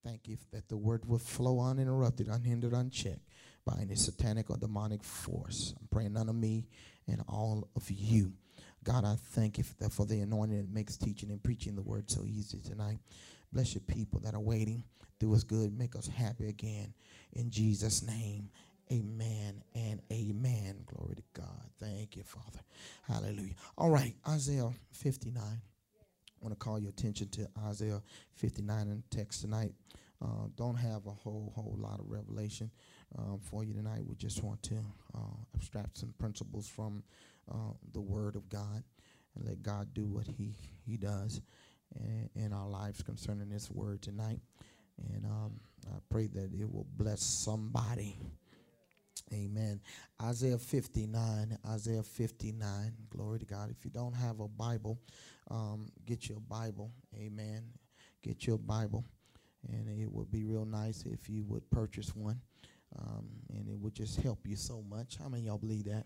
Thank you that the word will flow uninterrupted, unhindered, unchecked by any satanic or demonic force. I'm praying none of me and all of you. God, I thank you for the anointing that makes teaching and preaching the word so easy tonight. Bless your people that are waiting. Do us good. Make us happy again. In Jesus' name, amen and amen. Glory to God. Thank you, Father. Hallelujah. All right, Isaiah 59. I want to call your attention to Isaiah 59 in the text tonight. Don't have a whole lot of revelation for you tonight. We just want to abstract some principles from the Word of God and let God do what He does in our lives concerning this Word tonight. And I pray that it will bless somebody. Amen. Isaiah 59, Isaiah 59. Glory to God. If you don't have a Bible, get your Bible. Amen. Get your Bible. And it would be real nice if you would purchase one. And it would just help you so much. How many of y'all believe that?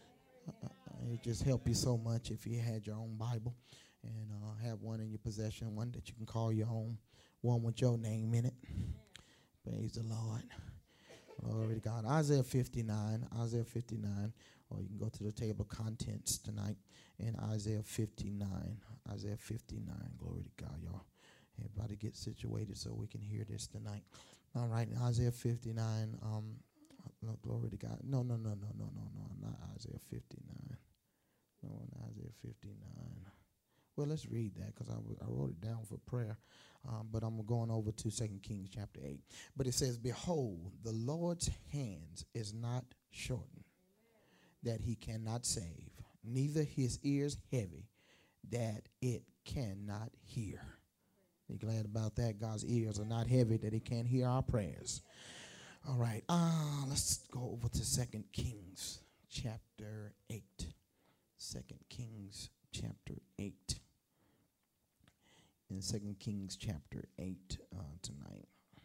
It would just help you so much if you had your own Bible and have one in your possession, one that you can call your own, one with your name in it. Praise the Lord. Glory to God. Isaiah 59, or you can go to the table of contents tonight in Isaiah 59, Isaiah 59. Glory to God, y'all. Everybody get situated so we can hear this tonight. All right, Isaiah 59, no, glory to God. No, not Isaiah 59. No, not Isaiah 59. Well, let's read that because I wrote it down for prayer. But I'm going over to 2 Kings chapter 8. But it says, behold, the Lord's hands is not shortened, that he cannot save, neither his ears heavy, that it cannot hear. You glad about that? God's ears are not heavy, that he can't hear our prayers. All right, let's go over to 2 Kings chapter 8. 2 Kings chapter 8. In 2 Kings chapter 8 tonight.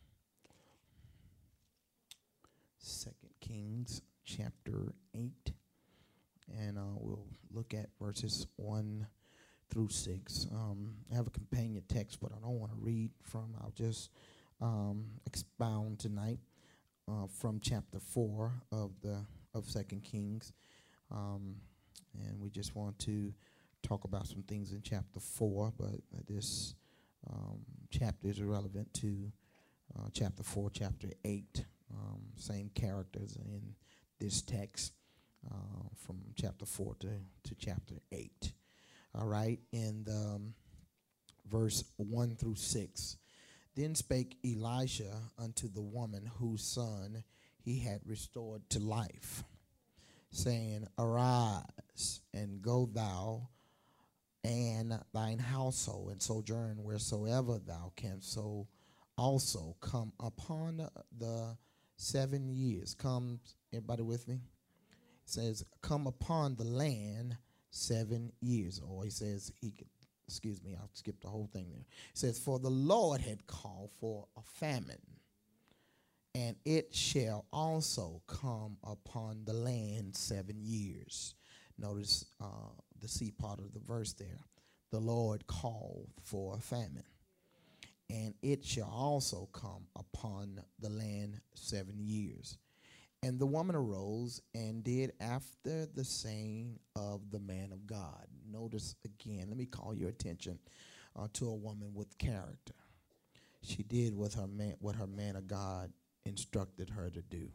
2 Kings chapter 8. And we'll look at verses 1 through 6. I have a companion text, but I don't want to read from. I'll just expound tonight from chapter 4 of 2 Kings. And we just want to talk about some things in chapter 4, but this chapter is relevant to chapter 4, chapter 8. Same characters in this text from chapter 4 to chapter 8. All right, in the verse 1 through 6. Then spake Elisha unto the woman whose son he had restored to life, saying, arise, and go thou and thine household, and sojourn wheresoever thou canst. So also come upon the 7 years. Come, everybody with me? It says, come upon the land 7 years. Or he says, excuse me, I'll skip the whole thing there. It says, for the Lord had called for a famine, and it shall also come upon the land 7 years. Notice the C part of the verse there. The Lord called for a famine, and it shall also come upon the land 7 years. And the woman arose and did after the saying of the man of God. Notice again, let me call your attention to a woman with character. She did what her man of God instructed her to do.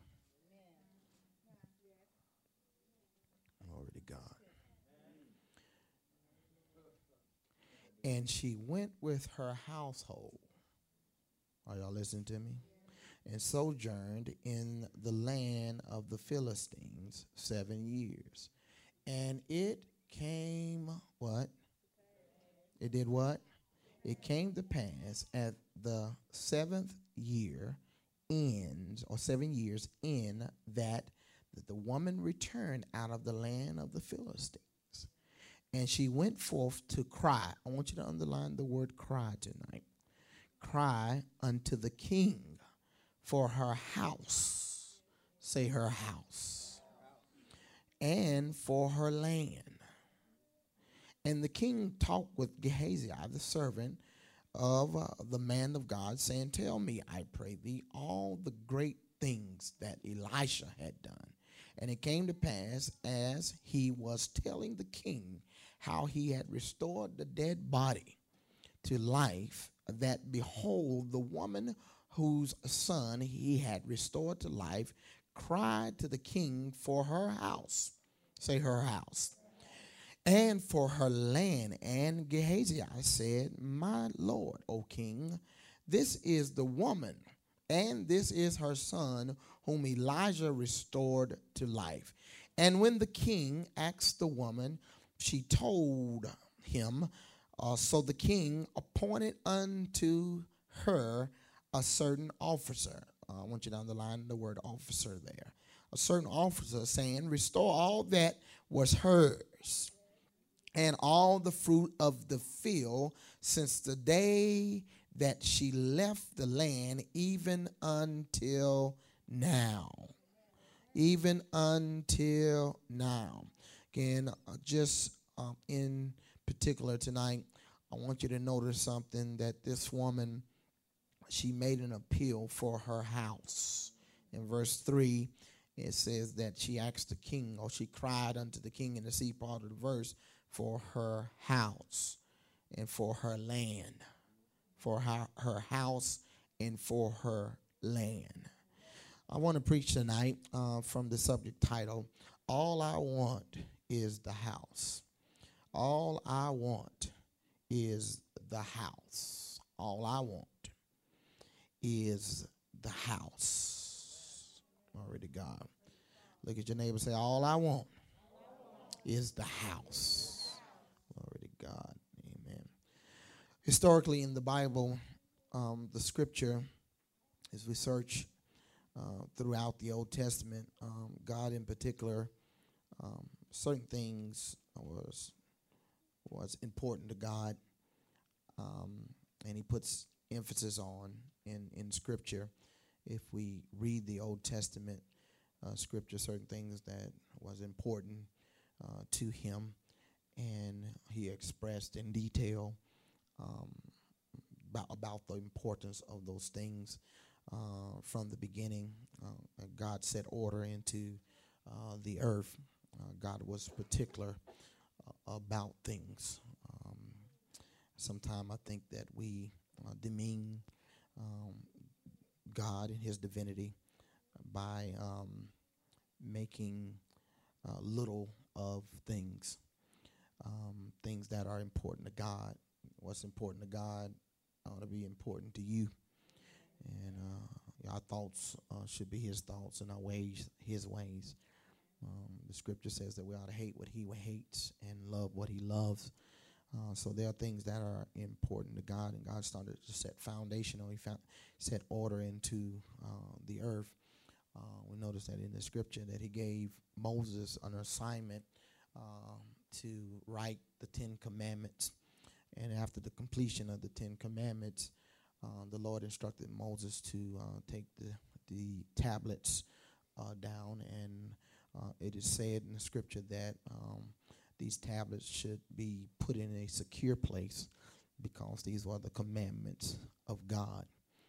Glory to God. And she went with her household. Are y'all listening to me? And sojourned in the land of the Philistines 7 years. And it came, what? It did what? It came to pass at the 7th year ends, or 7 years in, that the woman returned out of the land of the Philistines. And she went forth to cry. I want you to underline the word cry tonight. Cry unto the king for her house. Say her house. And for her land. And the king talked with Gehazi, the servant of the man of God, saying, Tell me, I pray thee, all the great things that Elisha had done. And it came to pass, as he was telling the king how he had restored the dead body to life, that behold, the woman whose son he had restored to life cried to the king for her house. Say, her house. And for her land. And Gehazi said, My lord, O king, this is the woman, and this is her son, whom Elijah restored to life. And when the king asked the woman, she told him. So the king appointed unto her a certain officer. I want you to underline the word officer there. A certain officer, saying, Restore all that was hers, and all the fruit of the field, since the day that she left the land, even until now. Even until now. Again, just in particular tonight, I want you to notice something, that this woman, she made an appeal for her house. In verse 3, it says that she asked the king, or she cried unto the king in the C part of the verse, for her house and for her land. For her house and for her land. I want to preach tonight from the subject title, All I Want is the House. All I want is the house. All I want is the house. Glory to God. Look at your neighbor and say, All I want is the house. Glory to God. Amen. Historically in the Bible, the scripture, as we search throughout the Old Testament, God in particular, certain things was important to God, and he puts emphasis on in Scripture. If we read the Old Testament Scripture, certain things that was important to him, and he expressed in detail about the importance of those things from the beginning. God set order into the earth. God was particular about things. Sometimes I think that we demean God and his divinity by making little of things, things that are important to God. What's important to God ought to be important to you. And our thoughts should be his thoughts, and our ways his ways. The scripture says that we ought to hate what he hates and love what he loves. So there are things that are important to God, and God started to set foundational. He set order into the earth. We notice that in the scripture that he gave Moses an assignment to write the 10 Commandments. And after the completion of the 10 Commandments, the Lord instructed Moses to take the tablets down, and it is said in the scripture that these tablets should be put in a secure place, because these were the commandments of God.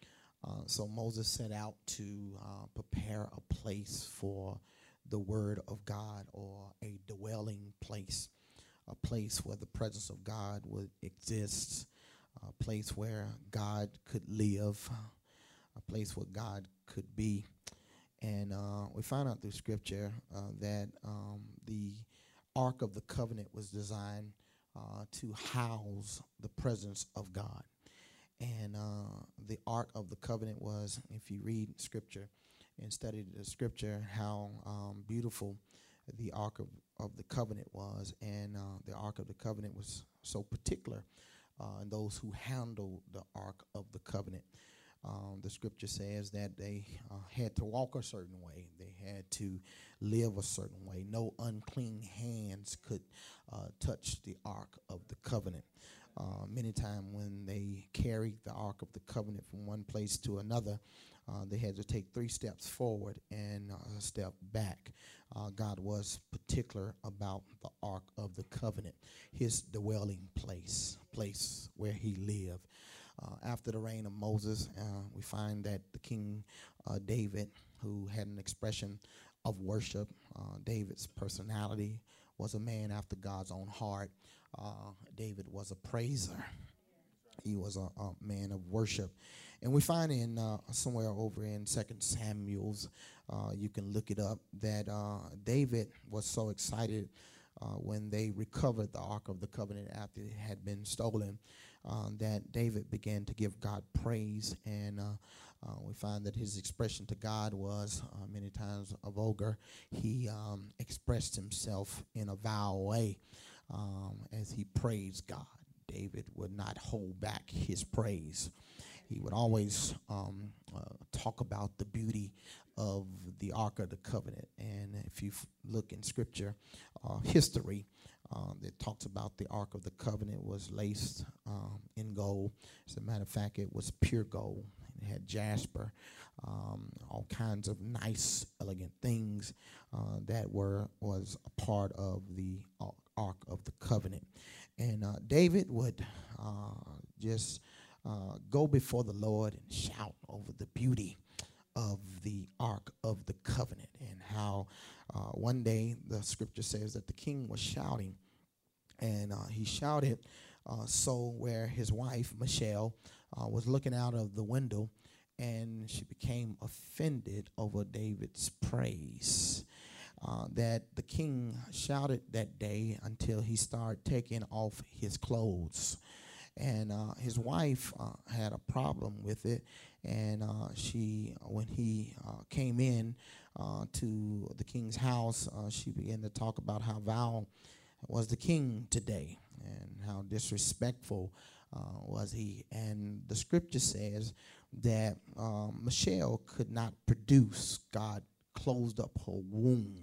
So Moses set out to prepare a place for the word of God, or a dwelling place, a place where the presence of God would exist, a place where God could live, a place where God could be. And we find out through scripture that the Ark of the Covenant was designed to house the presence of God. And the Ark of the Covenant was, if you read scripture and study the scripture, how beautiful the Ark of the Covenant was. And the Ark of the Covenant was so particular in those who handled the Ark of the Covenant. The scripture says that they had to walk a certain way. They had to live a certain way. No unclean hands could touch the Ark of the Covenant. Many times when they carried the Ark of the Covenant from one place to another, they had to take 3 steps forward and a step back. God was particular about the Ark of the Covenant, his dwelling place where he lived. After the reign of Moses, we find that the King David, who had an expression of worship, David's personality was a man after God's own heart. David was a praiser. He was a man of worship. And we find in somewhere over in 2 Samuel's, you can look it up, that David was so excited when they recovered the Ark of the Covenant after it had been stolen, that David began to give God praise. And we find that his expression to God was many times vulgar. He expressed himself in a vile way as he praised God. David would not hold back his praise. He would always talk about the beauty of the Ark of the Covenant. And if you look in Scripture, history, that talks about the Ark of the Covenant was laced in gold. As a matter of fact, it was pure gold. It had jasper, all kinds of nice, elegant things that was a part of the Ark of the Covenant. And David would just go before the Lord and shout over the beauty of the Ark of the Covenant, and how one day the Scripture says that the king was shouting, and he shouted so where his wife, Michelle, was looking out of the window, and she became offended over David's praise. That the king shouted that day until he started taking off his clothes. And his wife had a problem with it, and when he came in to the king's house, she began to talk about how vile was the king today and how disrespectful was he. And the Scripture says that Michelle could not produce. God closed up her womb.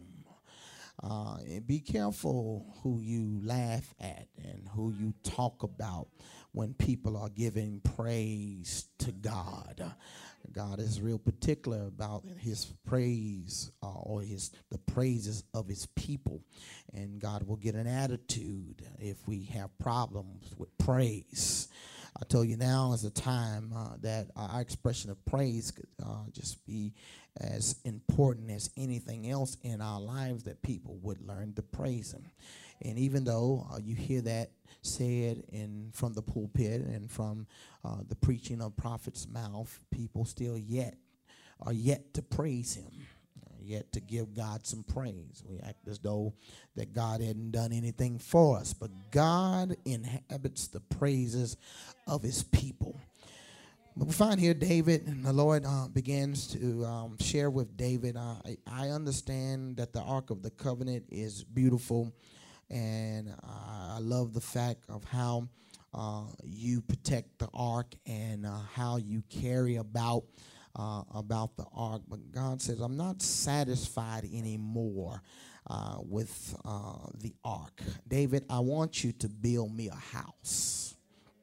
Be careful who you laugh at and who you talk about when people are giving praise to God. God is real particular about his praise or the praises of his people. And God will get an attitude if we have problems with praise. I tell you, now is the time that our expression of praise could just be as important as anything else in our lives, that people would learn to praise him. And even though you hear that said from the pulpit and from the preaching of prophets' mouth, people still are yet to praise him, yet to give God some praise. We act as though that God hadn't done anything for us, but God inhabits the praises of his people. But we find here David, and the Lord begins to share with David, I understand that the Ark of the Covenant is beautiful, and I love the fact of how you protect the Ark and how you carry about the Ark. But God says, I'm not satisfied anymore with the Ark. David, I want you to build me a house.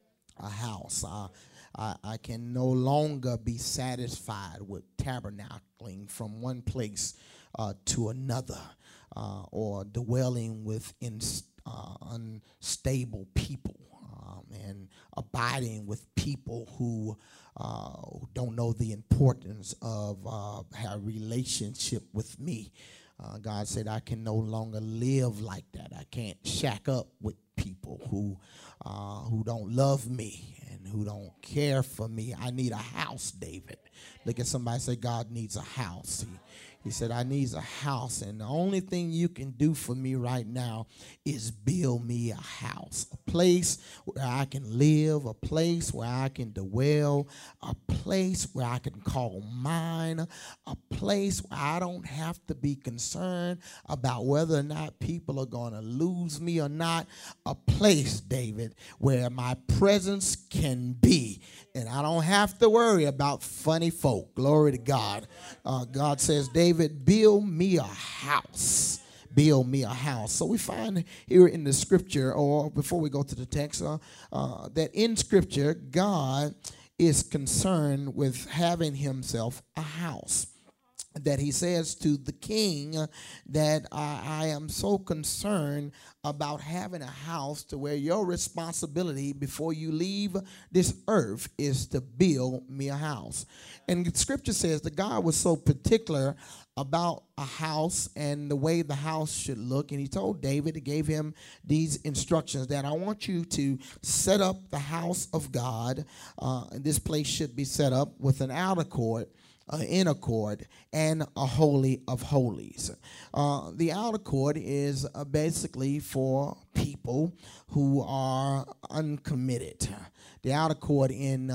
I can no longer be satisfied with tabernacling from one place to another, or dwelling with unstable people, and abiding with people who don't know the importance of a relationship with me. God said, I can no longer live like that. I can't shack up with people who don't love me and who don't care for me. I need a house, David. Look at somebody and say, God needs a house. He said, I need a house, and the only thing you can do for me right now is build me a house, a place where I can live, a place where I can dwell, a place where I can call mine, a place where I don't have to be concerned about whether or not people are going to lose me or not, a place, David, where my presence can be, and I don't have to worry about funny folk. Glory to God. God says, David, build me a house. Build me a house. So we find here in the Scripture, or before we go to the text, that in Scripture, God is concerned with having himself a house. that he says to the king that I am so concerned about having a house to where your responsibility before you leave this earth is to build me a house. And the scripture says that God was so particular about a house and the way the house should look. And he told David, he gave him these instructions that I want you to set up the house of God. This place should be set up with an outer court, inner court, and a holy of holies. The outer court is basically for people who are uncommitted. The outer court in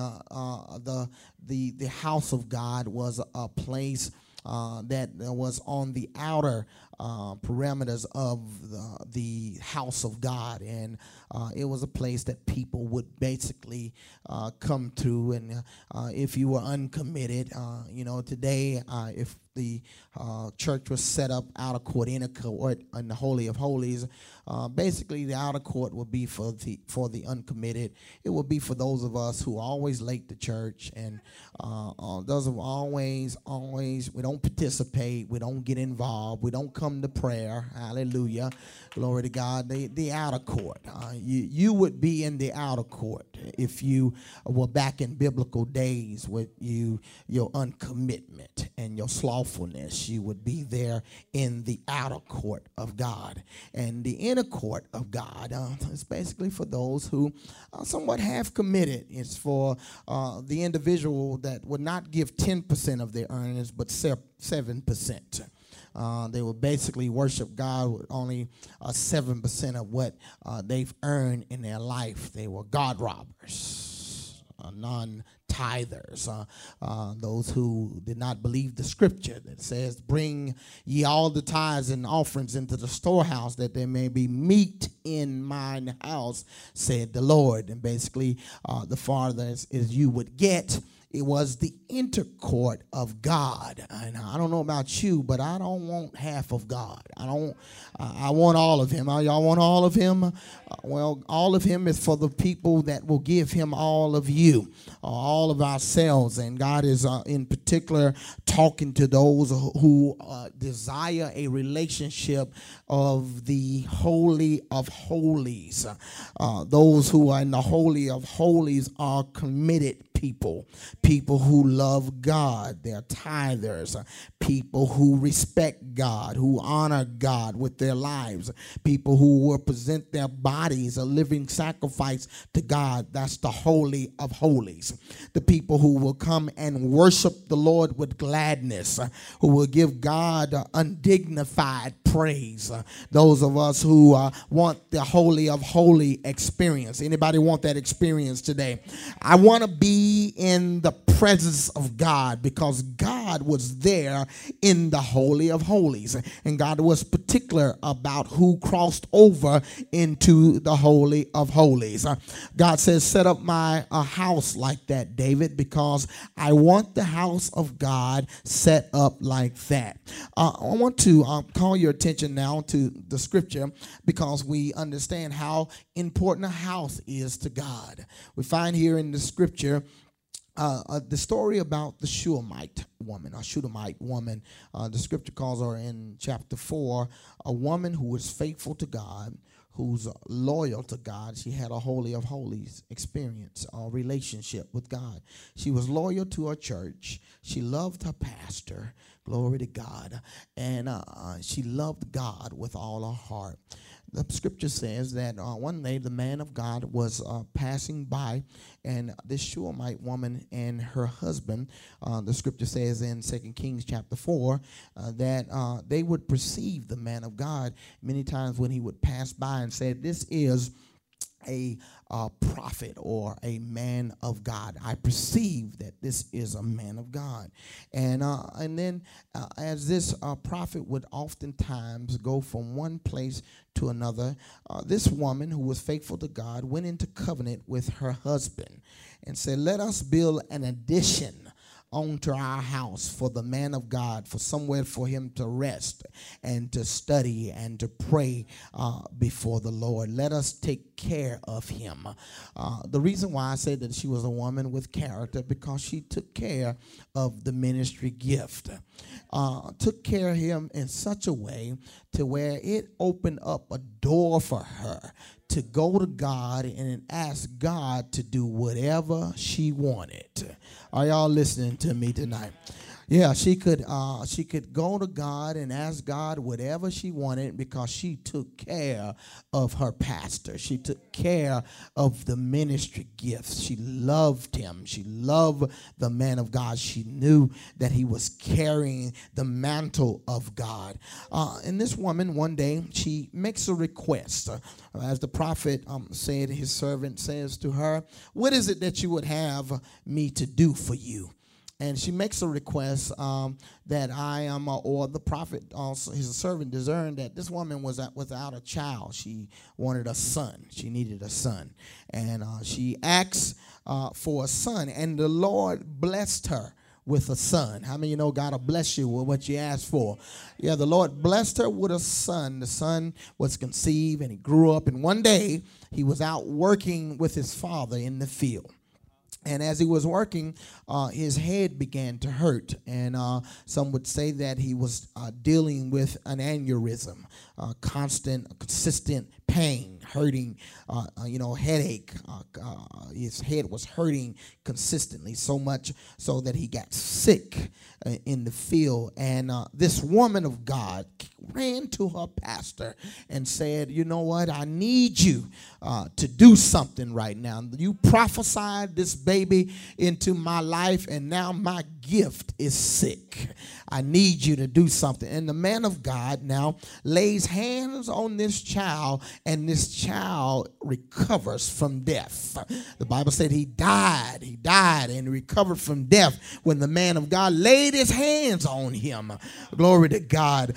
the house of God was a place that was on the outer parameters of the house of God, and it was a place that people would basically come to. And if you were uncommitted, today, if the church was set up outer court, inner court, and the holy of holies, basically the outer court would be for the uncommitted. It would be for those of us who are always late to church, and those of always we don't participate, we don't get involved, we don't come to prayer. Hallelujah, glory to God. The outer court, you would be in the outer court if you were back in biblical days with your uncommitment and your slothfulness. You would be there in the outer court of God. And the inner court of God is basically for those who are somewhat half committed. It's for the individual that would not give 10% of their earnings but 7%. They will basically worship God with only 7% of what they've earned in their life. They were God robbers, non-tithers, those who did not believe the scripture that says, bring ye all the tithes and offerings into the storehouse that there may be meat in mine house, said the Lord. And basically the farthest is you would get. It was the intercourt of God. And I don't know about you, but I don't want half of God. I want all of him. Y'all want all of him? Well, all of him is for the people that will give him all of you, all of ourselves. And God is in particular talking to those who desire a relationship of the Holy of Holies. Those who are in the Holy of Holies are committed people who love God, they're tithers, people who respect God, who honor God with their lives, people who will present their bodies a living sacrifice to God. That's the Holy of Holies. The people who will come and worship the Lord with gladness, who will give God undignified praise. Those of us who want the Holy of Holy experience. Anybody want that experience today? I want to be in the presence of God because God was there in the Holy of Holies. And God was particular about who crossed over into the Holy of Holies. God says, set up my house like that, David, because I want the house of God set up like that. I want to call your attention now to the scripture because we understand how important a house is to God. We find here in the scripture the story about the Shunammite woman. The scripture calls her in chapter 4 a woman who was faithful to God, who's loyal to God. She had a Holy of Holies experience, a relationship with God. She was loyal to her church. She loved her pastor. Glory to God. And she loved God with all her heart. The scripture says that one day the man of God was passing by, and this Shunammite woman and her husband, the scripture says in 2 Kings chapter 4, that they would perceive the man of God many times when he would pass by and say, this is a prophet or a man of God. I perceive that this is a man of God. And then as this prophet would oftentimes go from one place to another, this woman who was faithful to God went into covenant with her husband and said, let us build an addition onto our house for the man of God, for somewhere for him to rest and to study and to pray before the Lord. Let us take care of him. The reason why I said that she was a woman with character, because she took care of the ministry gift. Took care of him in such a way to where it opened up a door for her to go to God and ask God to do whatever she wanted. Are y'all listening to me tonight? Yeah, she could go to God and ask God whatever she wanted, because she took care of her pastor. She took care of the ministry gifts. She loved him. She loved the man of God. She knew that he was carrying the mantle of God. And this woman, one day, she makes a request. As the prophet said, his servant says to her, "What is it that you would have me to do for you?" And she makes a request that I am, or the prophet, also his servant, discerned that this woman was without a child. She wanted a son. She needed a son. And she asked for a son, and the Lord blessed her with a son. How many of you know God will bless you with what you ask for? Yeah, the Lord blessed her with a son. The son was conceived, and he grew up. And one day, he was out working with his father in the field. And as he was working, his head began to hurt. And some would say that he was dealing with an aneurysm, consistent pain, hurting, headache. His head was hurting consistently, so much so that he got sick in the field. And this woman of God ran to her pastor and said, "You know what? I need you to do something right now. You prophesied this baby into my life, and now my gift is sick. I need you to do something." And the man of God now lays hands on this child, and this child recovers from death. The Bible said he died and recovered from death when the man of God laid his hands on him. Glory to God.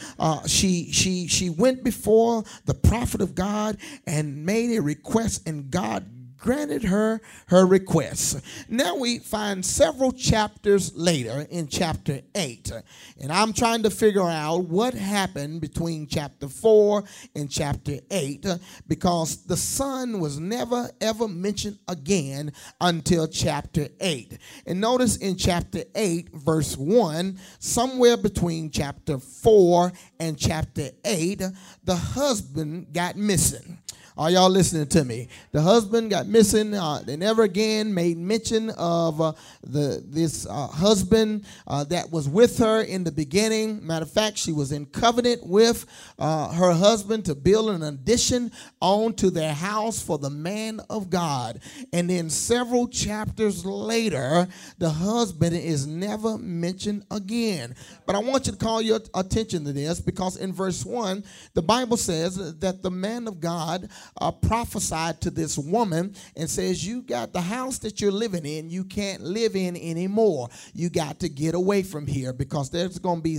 She went before the prophet of God and made a request, and God granted her request. Now we find several chapters later in chapter 8. And I'm trying to figure out what happened between chapter 4 and chapter 8, because the son was never ever mentioned again until chapter 8. And notice in chapter 8, verse 1, somewhere between chapter 4 and chapter 8, the husband got missing. Are y'all listening to me? The husband got missing. They never again made mention of this husband that was with her in the beginning. Matter of fact, she was in covenant with her husband to build an addition onto their house for the man of God. And then several chapters later, the husband is never mentioned again. But I want you to call your attention to this, because in verse 1, the Bible says that the man of God prophesied to this woman and says, "You got the house that you're living in, you can't live in anymore. You got to get away from here, because there's going to be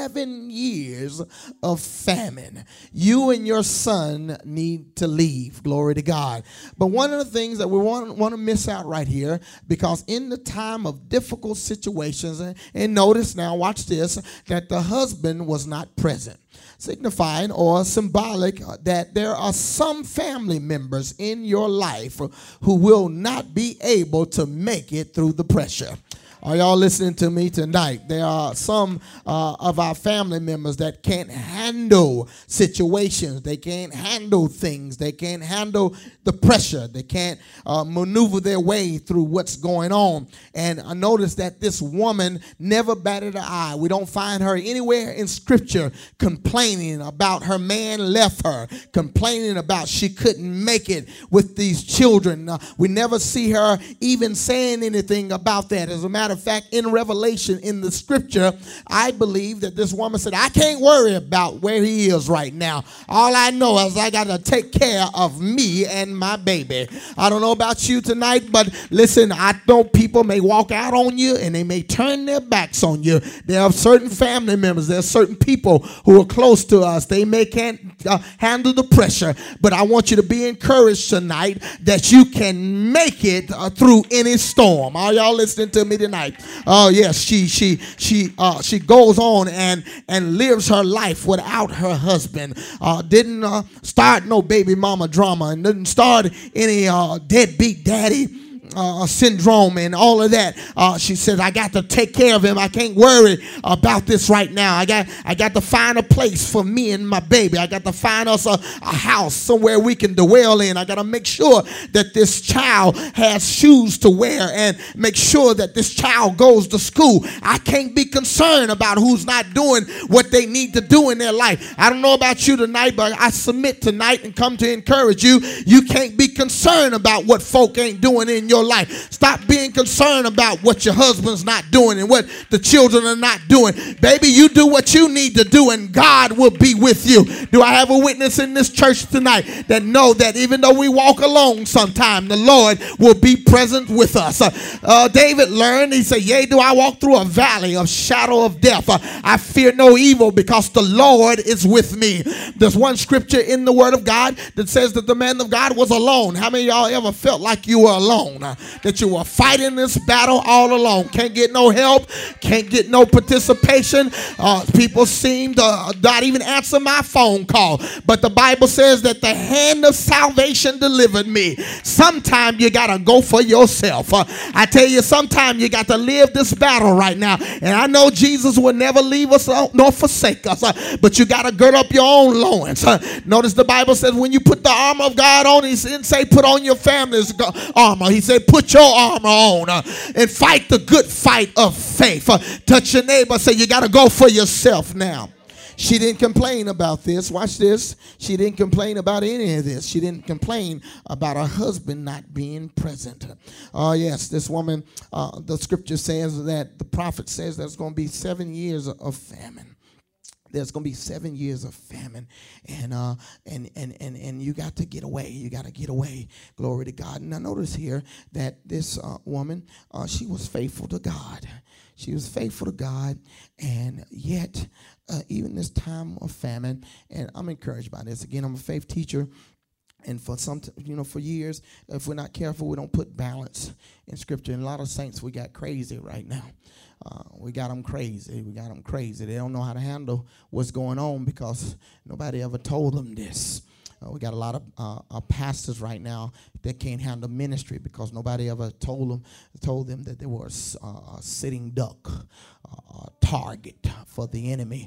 7 years of famine. You and your son need to leave." Glory to God. But one of the things that we want to miss out right here, because in the time of difficult situations, and notice now, watch this, that the husband was not present, signifying or symbolic that there are some family members in your life who will not be able to make it through the pressure. Are y'all listening to me tonight? There are some of our family members that can't handle situations. They can't handle things. They can't handle the pressure. They can't maneuver their way through what's going on. And I noticed that this woman never batted an eye. We don't find her anywhere in Scripture complaining about her man left her, complaining about she couldn't make it with these children. We never see her even saying anything about that. As a matter of fact, in Revelation, in the Scripture, I believe that this woman said, "I can't worry about where he is right now. All I know is I got to take care of me and my baby." I don't know about you tonight, but listen, I know people may walk out on you and they may turn their backs on you. There are certain family members, there are certain people who are close to us. They may can't handle the pressure. But I want you to be encouraged tonight that you can make it through any storm. Are y'all listening to me tonight? Oh yes, she goes on and lives her life without her husband. Didn't start no baby mama drama, and didn't start any deadbeat daddy syndrome and all of that. She said, I got to take care of him. I can't worry about this right now. I got to find a place for me and my baby. I got to find us a house somewhere we can dwell in. I got to make sure that this child has shoes to wear and make sure that this child goes to school. I can't be concerned about who's not doing what they need to do in their life. I don't know about you tonight, but I submit tonight and come to encourage you. You can't be concerned about what folk ain't doing in your life. Stop being concerned about what your husband's not doing and what the children are not doing. Baby, you do what you need to do and God will be with you. Do I have a witness in this church tonight that know that even though we walk alone sometime, the Lord will be present with us? David learned, he said, yea, do I walk through a valley of shadow of death, I fear no evil because the Lord is with me. There's one scripture in the word of God that says that the man of God was alone. How many of y'all ever felt like you were alone? That you were fighting this battle all alone. Can't get no help. Can't get no participation. People seem to not even answer my phone call. But the Bible says that the hand of salvation delivered me. Sometimes you got to go for yourself. I tell you, sometimes you got to live this battle right now. And I know Jesus will never leave us nor forsake us. But you got to gird up your own loins. Notice the Bible says when you put the armor of God on, he didn't say put on your family's armor. He said put your armor on and fight the good fight of faith. Touch your neighbor, say you got to go for yourself now. She didn't complain about this. Watch this. She didn't complain about any of this. She didn't complain about her husband not being present. Oh, yes, this woman, the scripture says that the prophet says there's going to be 7 years of famine. There's going to be 7 years of famine, and you got to get away. You got to get away. Glory to God. Now notice here that this woman, she was faithful to God. She was faithful to God, and yet even this time of famine, and I'm encouraged by this. Again, I'm a faith teacher. And for for years, if we're not careful, we don't put balance in Scripture. And a lot of saints, we got crazy right now. We got them crazy. We got them crazy. They don't know how to handle what's going on because nobody ever told them this. We got a lot of pastors right now that can't handle ministry because nobody ever told them that they were a sitting duck, a target for the enemy.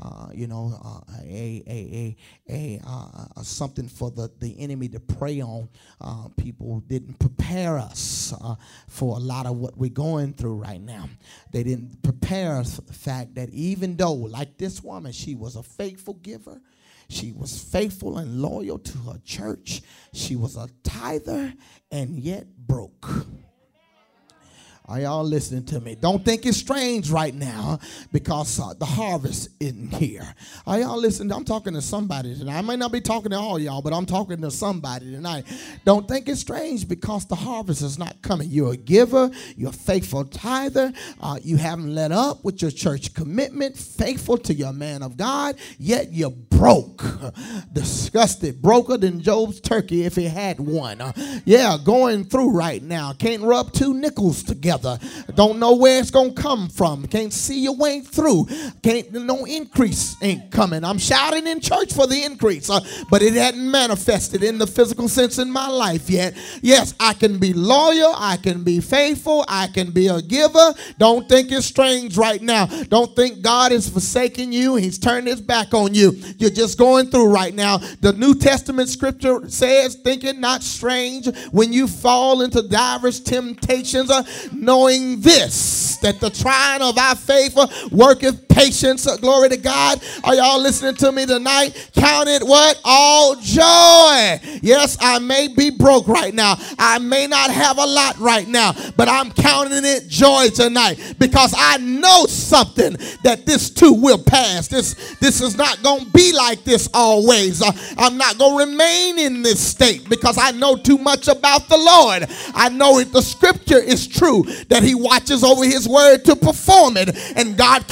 Something for the enemy to prey on. People didn't prepare us for a lot of what we're going through right now. They didn't prepare us for the fact that even though, like this woman, she was a faithful giver. She was faithful and loyal to her church. She was a tither and yet broke. Are y'all listening to me? Don't think it's strange right now because the harvest isn't here. Are y'all listening? I'm talking to somebody tonight. I may not be talking to all y'all, but I'm talking to somebody tonight. Don't think it's strange because the harvest is not coming. You're a giver. You're a faithful tither. You haven't let up with your church commitment. Faithful to your man of God. Yet you're broke. Disgusted. Broker than Job's turkey if he had one. Going through right now. Can't rub two nickels together. Don't know where it's gonna come from. Can't see your way through. No increase ain't coming. I'm shouting in church for the increase, but it hadn't manifested in the physical sense in my life yet. Yes, I can be loyal. I can be faithful. I can be a giver. Don't think it's strange right now. Don't think God is forsaking you. He's turned his back on you. You're just going through right now. The New Testament scripture says, think it not strange when you fall into diverse temptations, knowing this, that the trying of our faith worketh patience. Glory to God. Are y'all listening to me tonight? Count it what? All joy. Yes, I may be broke right now. I may not have a lot right now, but I'm counting it joy tonight because I know something that this too will pass. This is not going to be like this always. I'm not going to remain in this state because I know too much about the Lord. I know it. The scripture is true that he watches over his word to perform it, and God can't lie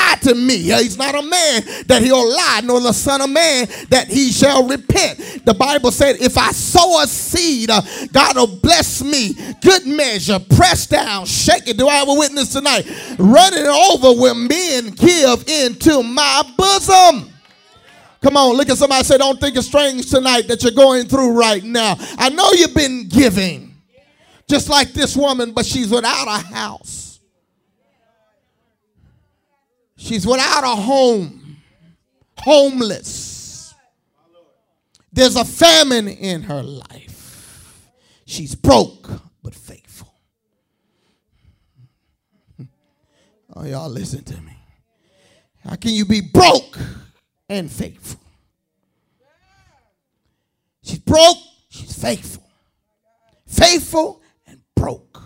lie to me. He's not a man that he'll lie, nor the son of man that he shall repent. The Bible said, if I sow a seed, God will bless me. Good measure, pressed down, shake it. Do I have a witness tonight? Running over when men give into my bosom. Come on, look at somebody and say, don't think it's strange tonight that you're going through right now. I know you've been giving, just like this woman, but she's without a house. She's without a home, homeless. There's a famine in her life. She's broke, but faithful. Oh, y'all listen to me. How can you be broke and faithful? She's broke, she's faithful. Faithful and broke.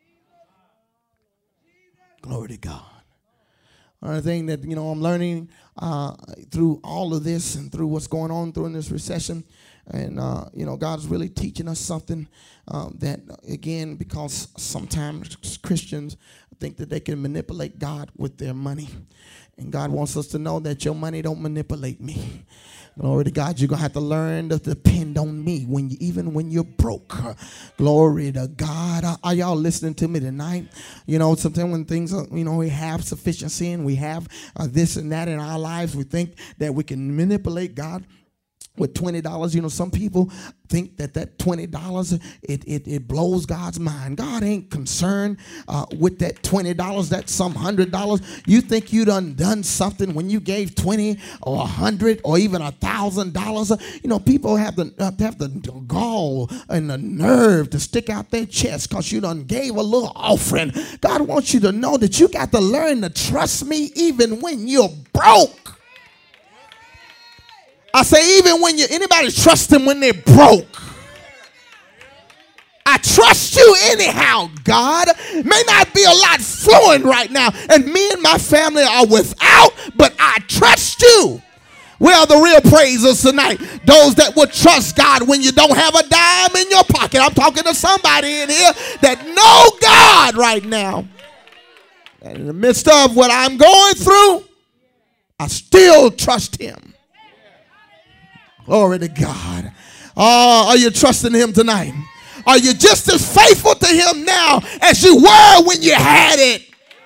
Glory to God. Another thing that, I'm learning through all of this and through what's going on during this recession, and, God's really teaching us something that, again, because sometimes Christians think that they can manipulate God with their money. And God wants us to know that your money don't manipulate me. Glory to God. You're going to have to learn to depend on me even when you're broke. Glory to God. Are y'all listening to me tonight? Sometimes when things are, we have sufficiency and we have this and that in our lives, we think that we can manipulate God with $20. Some people think that $20, it blows God's mind. God ain't concerned with that $20. That's some $100. You think you done something when you gave $20 or $100 or even $1,000. People have the gall and the nerve to stick out their chest because you done gave a little offering. God wants you to know that you got to learn to trust me even when you're broke. I say, even when anybody trust him when they're broke. I trust you anyhow, God. May not be a lot flowing right now, and me and my family are without, but I trust you. We are the real praisers tonight. Those that would trust God when you don't have a dime in your pocket. I'm talking to somebody in here that know God right now. And in the midst of what I'm going through, I still trust him. Glory to God. Are you trusting him tonight? Are you just as faithful to him now as you were when you had it?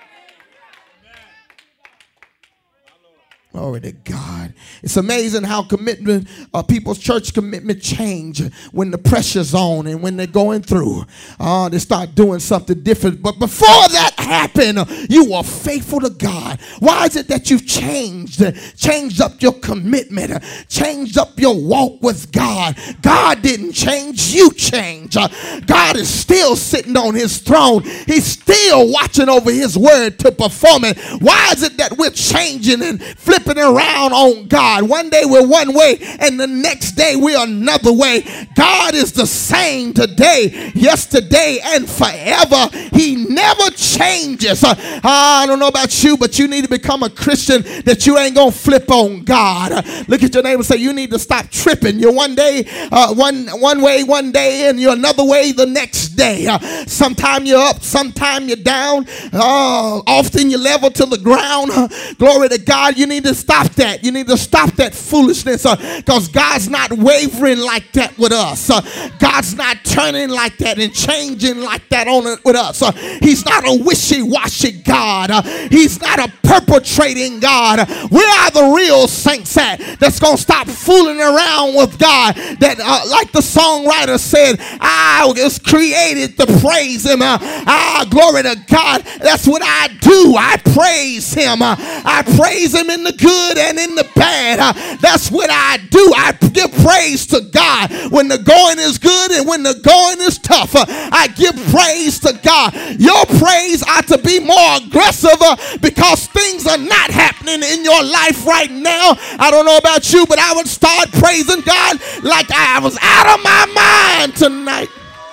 Glory to God. It's amazing how people's church commitment change when the pressure's on and when they're going through. They start doing something different. But before that happened, you were faithful to God. Why is it that you've changed up your commitment, changed up your walk with God? God didn't change, you changed. God is still sitting on his throne. He's still watching over his word to perform it. Why is it that we're changing and flipping around on God? One day we're one way and the next day we're another way. God is the same today, yesterday, and forever. He never changes. I don't know about you, but you need to become a Christian that you ain't gonna flip on God. Look at your neighbor and say, you need to stop tripping. You're one day one way one day and you're another way the next day. Sometime you're up, sometime you're down. Often you level to the ground. Glory to God. You need to stop that. You need to stop that foolishness because God's not wavering like that with us. God's not turning like that and changing like that on it with us. He's not a wishy-washy God. He's not a perpetrating God. We are the real saints that's going to stop fooling around with God. That like the songwriter said, I was created to praise him. Glory to God. That's what I do. I praise him. I praise him in the good and in the bad. That's what I do. I give praise to God when the going is good and when the going is tough. I give praise to God. Your praise ought to be more aggressive because things are not happening in your life right now. I don't know about you, but I would start praising God like I was out of my mind tonight.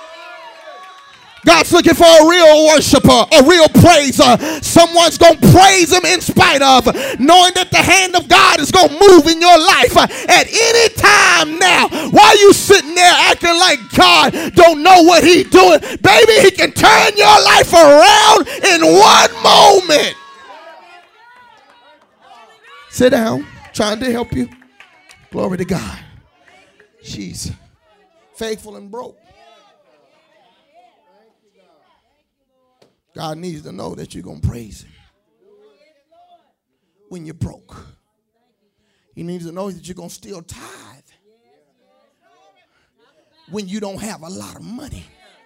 God's looking for a real worshiper, a real praiser. Someone's going to praise him in spite of, knowing that the hand of God is going to move in your life at any time now. Why are you sitting there acting like God don't know what he's doing? Baby, he can turn your life around in one moment. Sit down. Trying to help you. Glory to God. She's faithful and broke. God needs to know that you're going to praise him when you're broke. He needs to know that you're going to still tithe when you don't have a lot of money.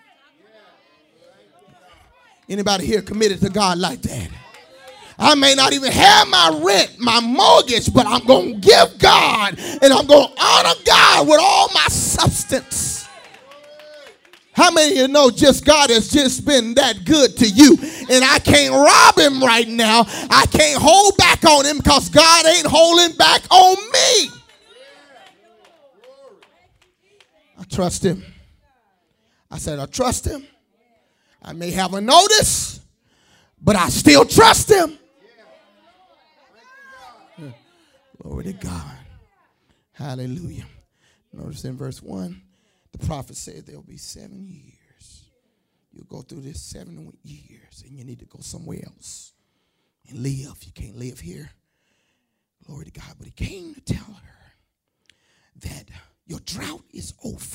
Anybody here committed to God like that? I may not even have my rent, my mortgage, but I'm going to give God and I'm going to honor God with all my substance. How many of you know just God has just been that good to you? And I can't rob him right now. I can't hold back on him because God ain't holding back on me. I trust him. I said, I trust him. I may have a notice, but I still trust him. Glory to God. Hallelujah. Notice in verse 1, the prophet said there will be 7 years. You'll go through this 7 years and you need to go somewhere else and live. You can't live here. Glory to God. But he came to tell her that your drought is over.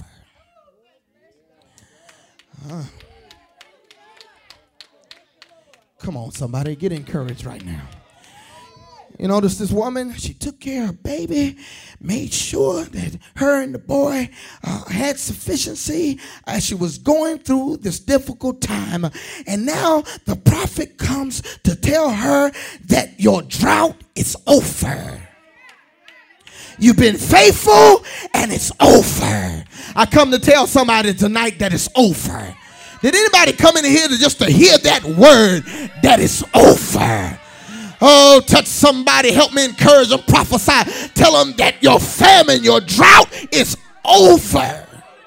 Come on, somebody, get encouraged right now. You notice this woman, she took care of baby, made sure that her and the boy had sufficiency as she was going through this difficult time. And now the prophet comes to tell her that your drought is over. You've been faithful and it's over. I come to tell somebody tonight that it's over. Did anybody come in here to hear that word that it's over? Oh, touch somebody, help me encourage them, prophesy. Tell them that your famine, your drought is over.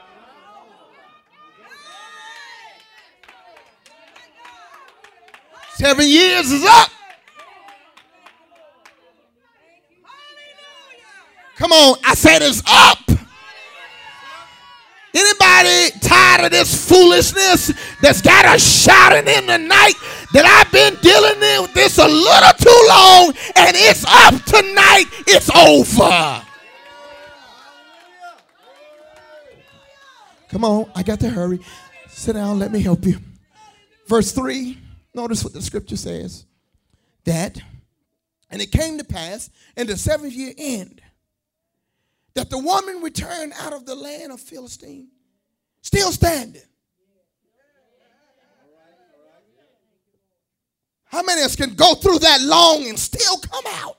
Seven years is up. Come on, I said it's up. Anybody tired of this foolishness that's got us shouting in the night that I've been dealing with this a little too long and it's up tonight, it's over. Come on, I got to hurry. Sit down, let me help you. Verse 3, notice what the scripture says. And it came to pass in the 7th year end that the woman returned out of the land of Philistine, still standing. How many of us can go through that long and still come out?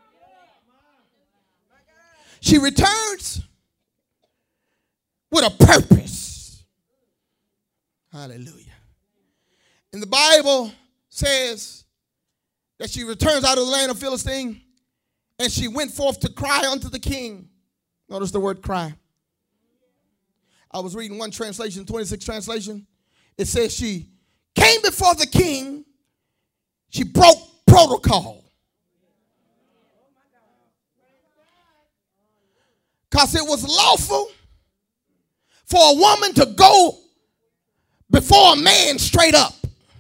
She returns with a purpose. Hallelujah. And the Bible says that she returns out of the land of Philistine and she went forth to cry unto the king. Notice the word cry. I was reading one translation, 26 translation. It says she came before the king. She broke protocol. Because it was lawful for a woman to go before a man straight up.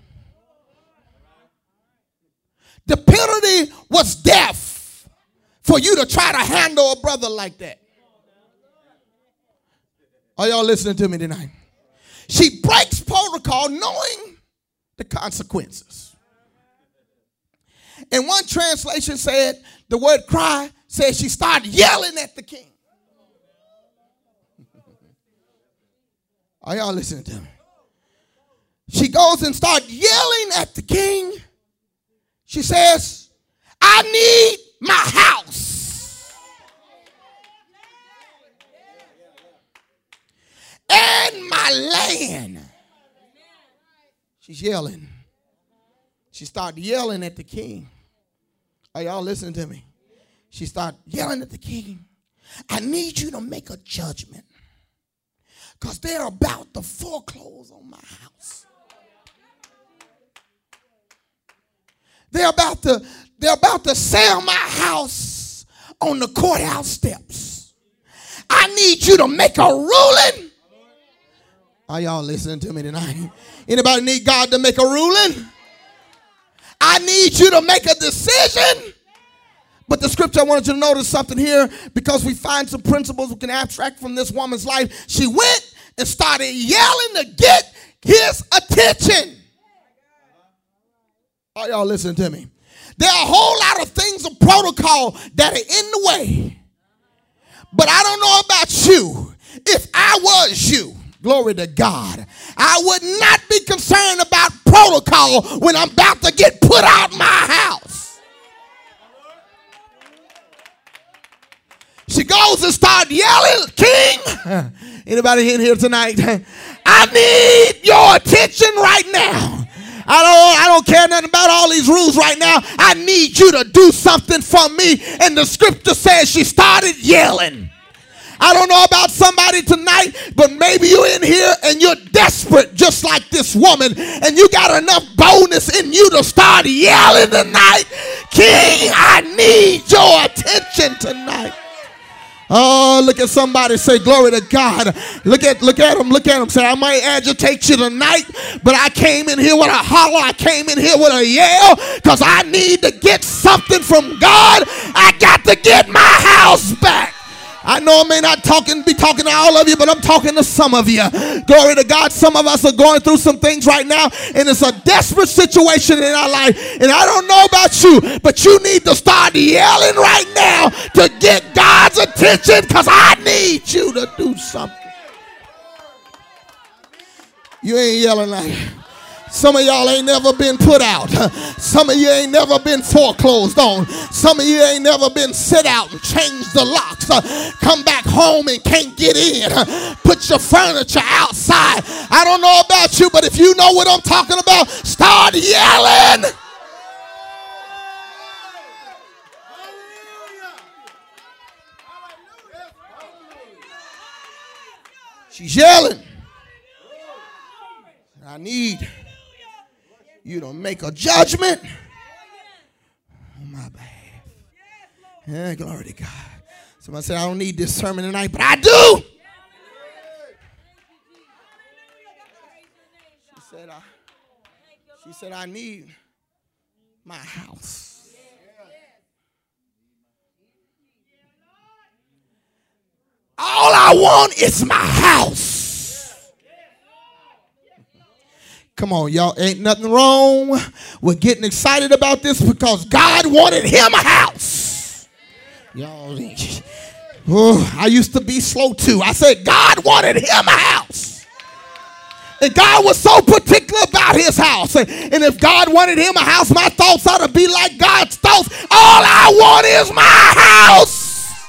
The penalty was death for you to try to handle a brother like that. Are y'all listening to me tonight? She breaks protocol knowing the consequences. And one translation said, the word cry says she started yelling at the king. Are y'all listening to me? She goes and starts yelling at the king. She says, I need my house. And my land. She's yelling. She started yelling at the king. Are y'all listening to me? She started yelling at the king. I need you to make a judgment. Because they're about to foreclose on my house. They're about to sell my house on the courthouse steps. I need you to make a ruling. Are y'all listening to me tonight? Anybody need God to make a ruling? I need you to make a decision But the scripture, I wanted you to notice something here, because we find some principles we can abstract from this woman's life. She went and started yelling to get his attention. Are y'all listening to me? There are a whole lot of things of protocol that are in the way. But I don't know about you. If I was you, glory to God, I would not be concerned about protocol when I'm about to get put out my house. She goes and starts yelling, King, anybody in here tonight? I need your attention right now. I don't care nothing about all these rules right now. I need you to do something for me. And the scripture says she started yelling. I don't know about somebody tonight, but maybe you're in here and you're desperate just like this woman, and you got enough boldness in you to start yelling tonight. King, I need your attention tonight. Oh, look at somebody, say glory to God. Look at him. Say, I might agitate you tonight, but I came in here with a holler. I came in here with a yell because I need to get something from God. I got to get my house back. I know I may not be talking to all of you, but I'm talking to some of you. Glory to God. Some of us are going through some things right now, and it's a desperate situation in our life. And I don't know about you, but you need to start yelling right now to get God's attention, because I need you to do something. You ain't yelling like some of y'all ain't never been put out. Some of you ain't never been foreclosed on. Some of you ain't never been sit out and changed the locks. Come back home and can't get in. Put your furniture outside. I don't know about you, but if you know what I'm talking about, start yelling. She's yelling. I need you to make a judgment on my behalf. Yeah, glory to God. Somebody said, I don't need this sermon tonight, but I do. She said, I need my house. All I want is my house. Come on, y'all. Ain't nothing wrong with getting excited about this, because God wanted him a house. Y'all, I used to be slow too. I said God wanted him a house. And God was so particular about his house. And if God wanted him a house, my thoughts ought to be like God's thoughts. All I want is my house.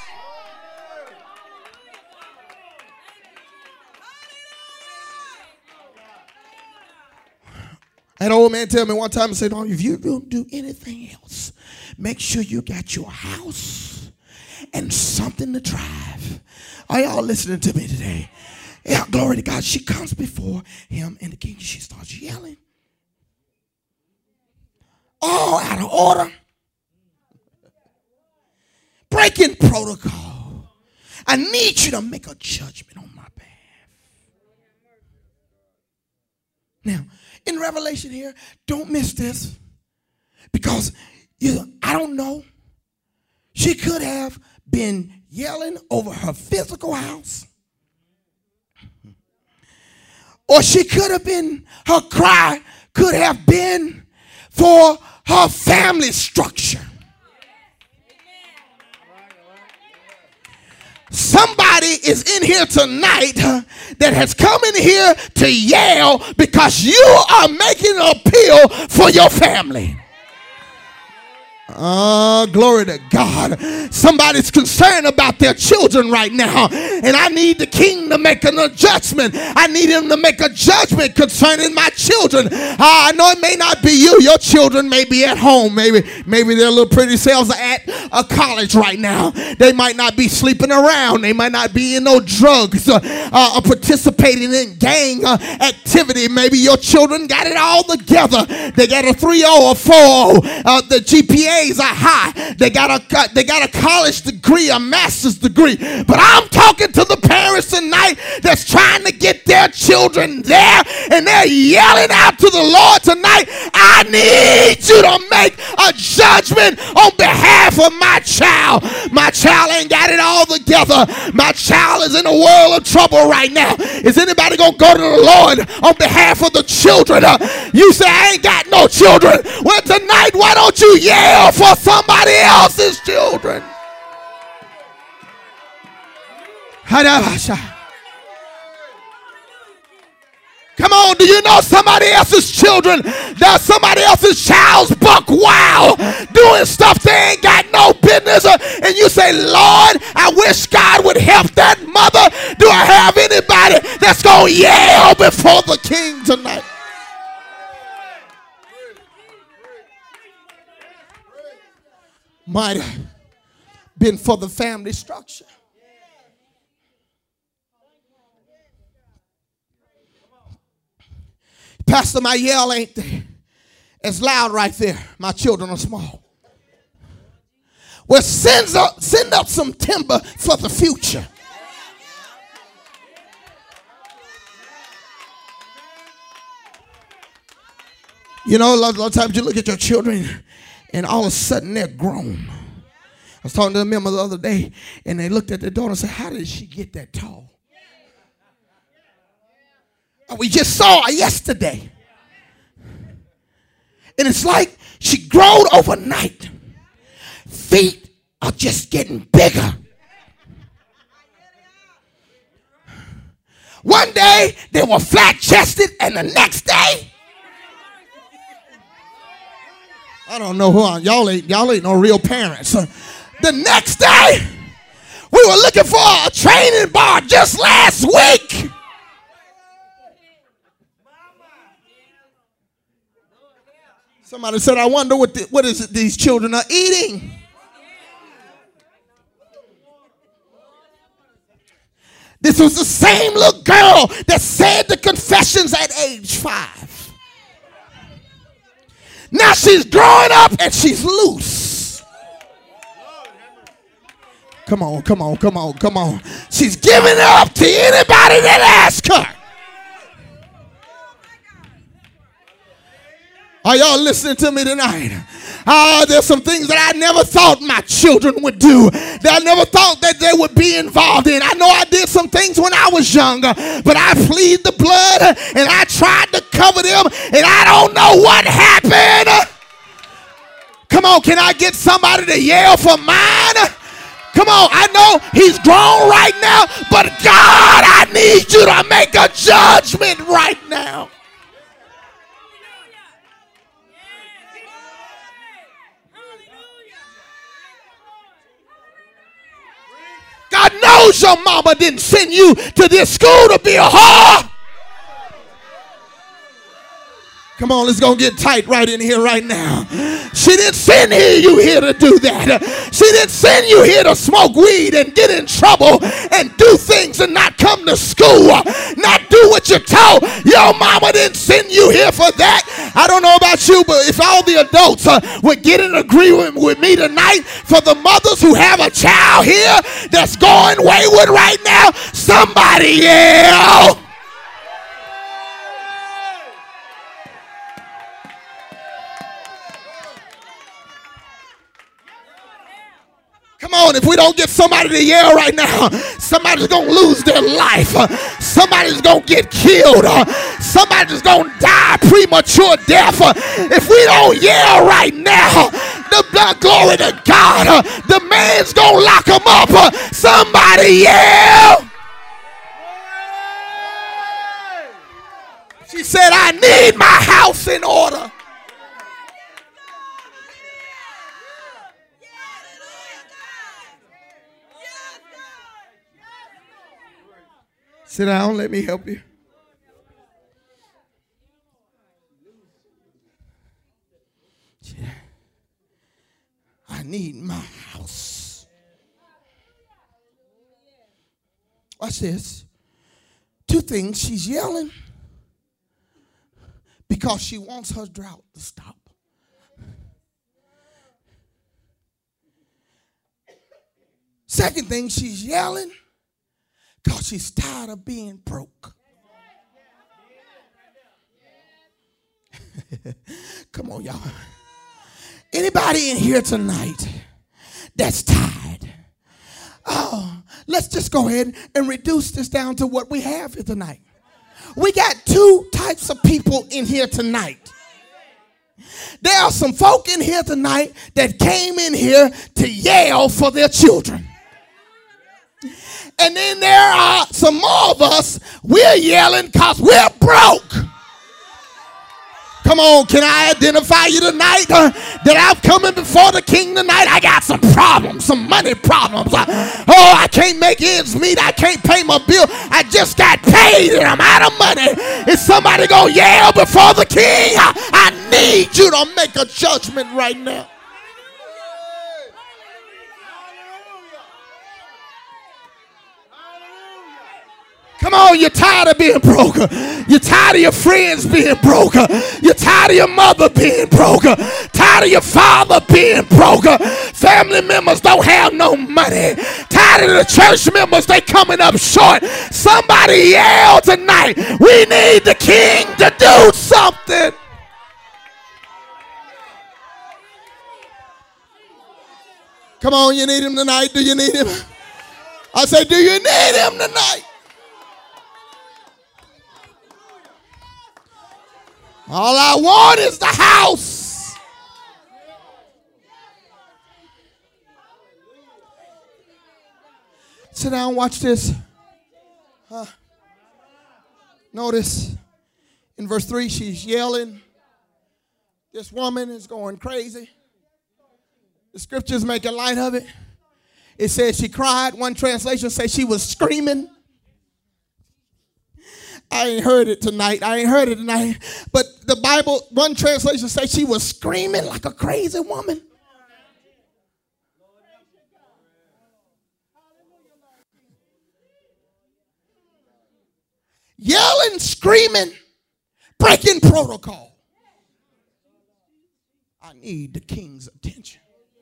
An old man tell me one time, and said, "Oh, if you don't do anything else, make sure you got your house and something to drive." Are y'all listening to me today? Yeah, glory to God. She comes before him and the king. She starts yelling. All out of order. Breaking protocol. I need you to make a judgment on my behalf. Now, in Revelation here, don't miss this, because I don't know. She could have been yelling over her physical house, or she could have been, her cry could have been for her family structure. Somebody is in here tonight that has come in here to yell because you are making an appeal for your family. Glory to God. Somebody's concerned about their children right now, and I need the king to make an adjustment. I need him to make a judgment concerning my children. I know it may not be you. Your children may be at home. Maybe their little pretty selves are at a college right now. They might not be sleeping around. They might not be in no drugs or participating in gang activity. Maybe your children got it all together. They got a 3.0 or 4.0. The GPAs are high. They got a college degree, a master's degree. But I'm talking speaking to the parents tonight that's trying to get their children there, and they're yelling out to the Lord tonight, I need you to make a judgment on behalf of my child. My child ain't got it all together. My child is in a world of trouble right now. Is anybody going to go to the Lord on behalf of the children? You say, I ain't got no children. Well, tonight, why don't you yell for somebody else's children? Come on, do you know somebody else's children? That somebody else's child's buck wild, doing stuff they ain't got no business. And you say, Lord, I wish God would help that mother. Do I have anybody that's going to yell before the king tonight? Might have been for the family structure. Pastor, my yell ain't as loud right there. My children are small. Well, send up some timber for the future. You know, a lot of times you look at your children and all of a sudden they're grown. I was talking to a member the other day and they looked at their daughter and said, how did she get that tall? We just saw her yesterday. And it's like she grown overnight. Feet are just getting bigger. One day they were flat-chested and the next day, I don't know who y'all ain't no real parents. The next day we were looking for a training bar just last week. Somebody said, I wonder what is it these children are eating. This was the same little girl that said the confessions at age 5. Now she's growing up and she's loose. Come on. She's giving it up to anybody that asks her. Are y'all listening to me tonight? There's some things that I never thought my children would do, that I never thought that they would be involved in. I know I did some things when I was younger, but I plead the blood and I tried to cover them and I don't know what happened. Come on, can I get somebody to yell for mine? Come on, I know he's grown right now, but God, I need you to make a judgment right now. God knows your mama didn't send you to this school to be a whore. Come on, let's go get tight right in here right now. She didn't send you here to do that. She didn't send you here to smoke weed and get in trouble and do things and not come to school, not do what you're told. Your mama didn't send you here for that. I don't know about you, but if all the adults would get in agreement with me tonight, for the mothers who have a child here that's going wayward right now, somebody yell. Come on, if we don't get somebody to yell right now, somebody's going to lose their life. Somebody's going to get killed. Somebody's going to die premature death. If we don't yell right now, the glory to God, the man's going to lock him up. Somebody yell. She said, I need my house in order. Sit down, let me help you. I need my house. Watch this. 2 things. She's yelling because she wants her drought to stop. Second thing, she's yelling because she's tired of being broke. Come on, y'all. Anybody in here tonight that's tired? Oh, let's just go ahead and reduce this down to what we have here tonight. We got two types of people in here tonight. There are some folk in here tonight that came in here to yell for their children. And then there are some more of us, we're yelling because we're broke. Come on, can I identify you tonight that I'm coming before the king tonight? I got some problems, some money problems. I can't make ends meet. I can't pay my bill. I just got paid and I'm out of money. Is somebody going to yell before the king? I need you to make a judgment right now. Come on, you're tired of being broke. You're tired of your friends being broke. You're tired of your mother being broke. Tired of your father being broke. Family members don't have no money. Tired of the church members, they coming up short. Somebody yell tonight, we need the king to do something. Come on, you need him tonight. Do you need him? I say, do you need him tonight? All I want is the house. Sit down, watch this. Notice in verse 3, she's yelling. This woman is going crazy. The scriptures make a light of it. It says she cried. One translation says she was screaming. I ain't heard it tonight. But the Bible, one translation says she was screaming like a crazy woman. Yelling, screaming, breaking protocol. I need the king's attention.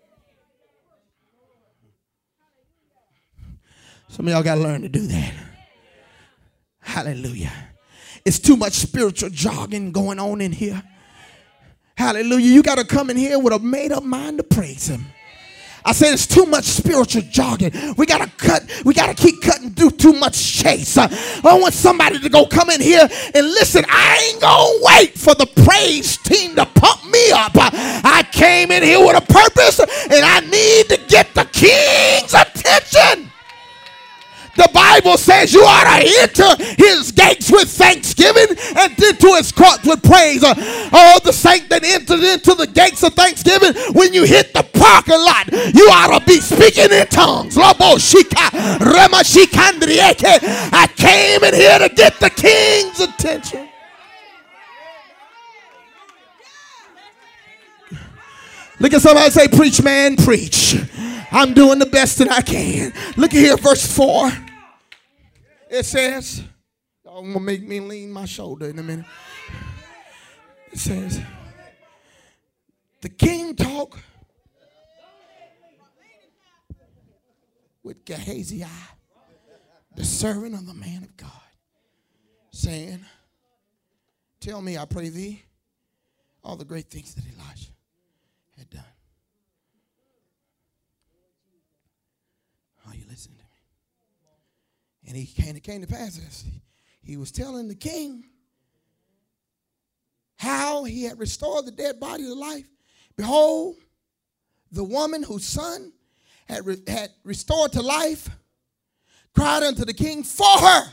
Some of y'all got to learn to do that. Hallelujah. It's too much spiritual jogging going on in here. Hallelujah. You got to come in here with a made up mind to praise him. I said it's too much spiritual jogging. We got to keep cutting through too much chase. I want somebody to go come in here and listen. I ain't going to wait for the praise team to pump me up. I came in here with a purpose and I need to get the king's attention. The Bible says you ought to enter his gates with thanksgiving and into his courts with praise. The saint that entered into the gates of thanksgiving, when you hit the parking lot, you ought to be speaking in tongues. I came in here to get the king's attention. Look at somebody and say, preach, man, preach. I'm doing the best that I can. Look at here, verse 4. It says, I'm going to make me lean my shoulder in a minute. It says, the king talked with Gehazi, the servant of the man of God, saying, tell me, I pray thee, all the great things that Elijah had done. Are you listening to me? And it came to pass this. He was telling the king how he had restored the dead body to life. Behold, the woman whose son had restored to life cried unto the king for her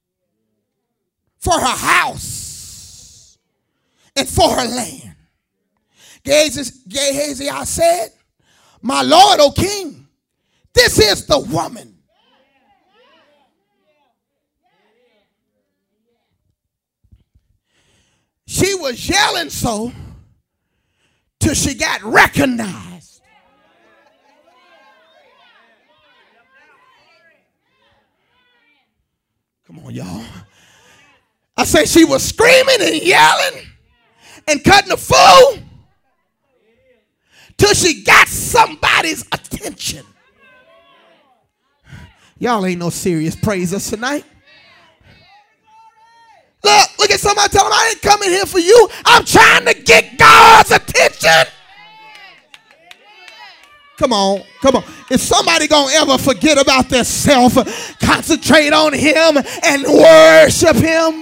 house and for her land. Gehazi said, my lord, O king, this is the woman. She was yelling so till she got recognized. Come on, y'all. I say she was screaming and yelling and cutting the fool till she got somebody's attention. Y'all ain't no serious praisers tonight. Look at somebody, tell them, I ain't coming here for you. I'm trying to get God's attention. Come on, come on. If somebody gonna ever forget about their self, concentrate on him and worship him.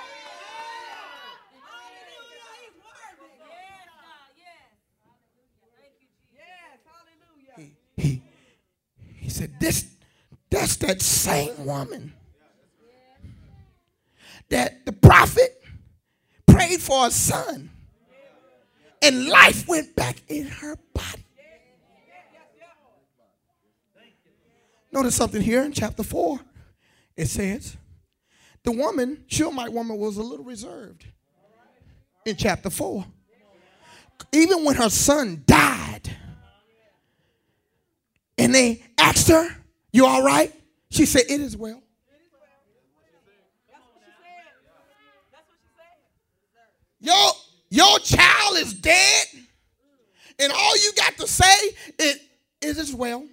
He said, that's that same woman that the prophet prayed for a son and life went back in her body. Notice something here in chapter 4. It says, the woman, Shunammite woman, was a little reserved in chapter 4. Even when her son died, and they asked her, you all right? She said, it is well. Your child is dead, and all you got to say is, it is well.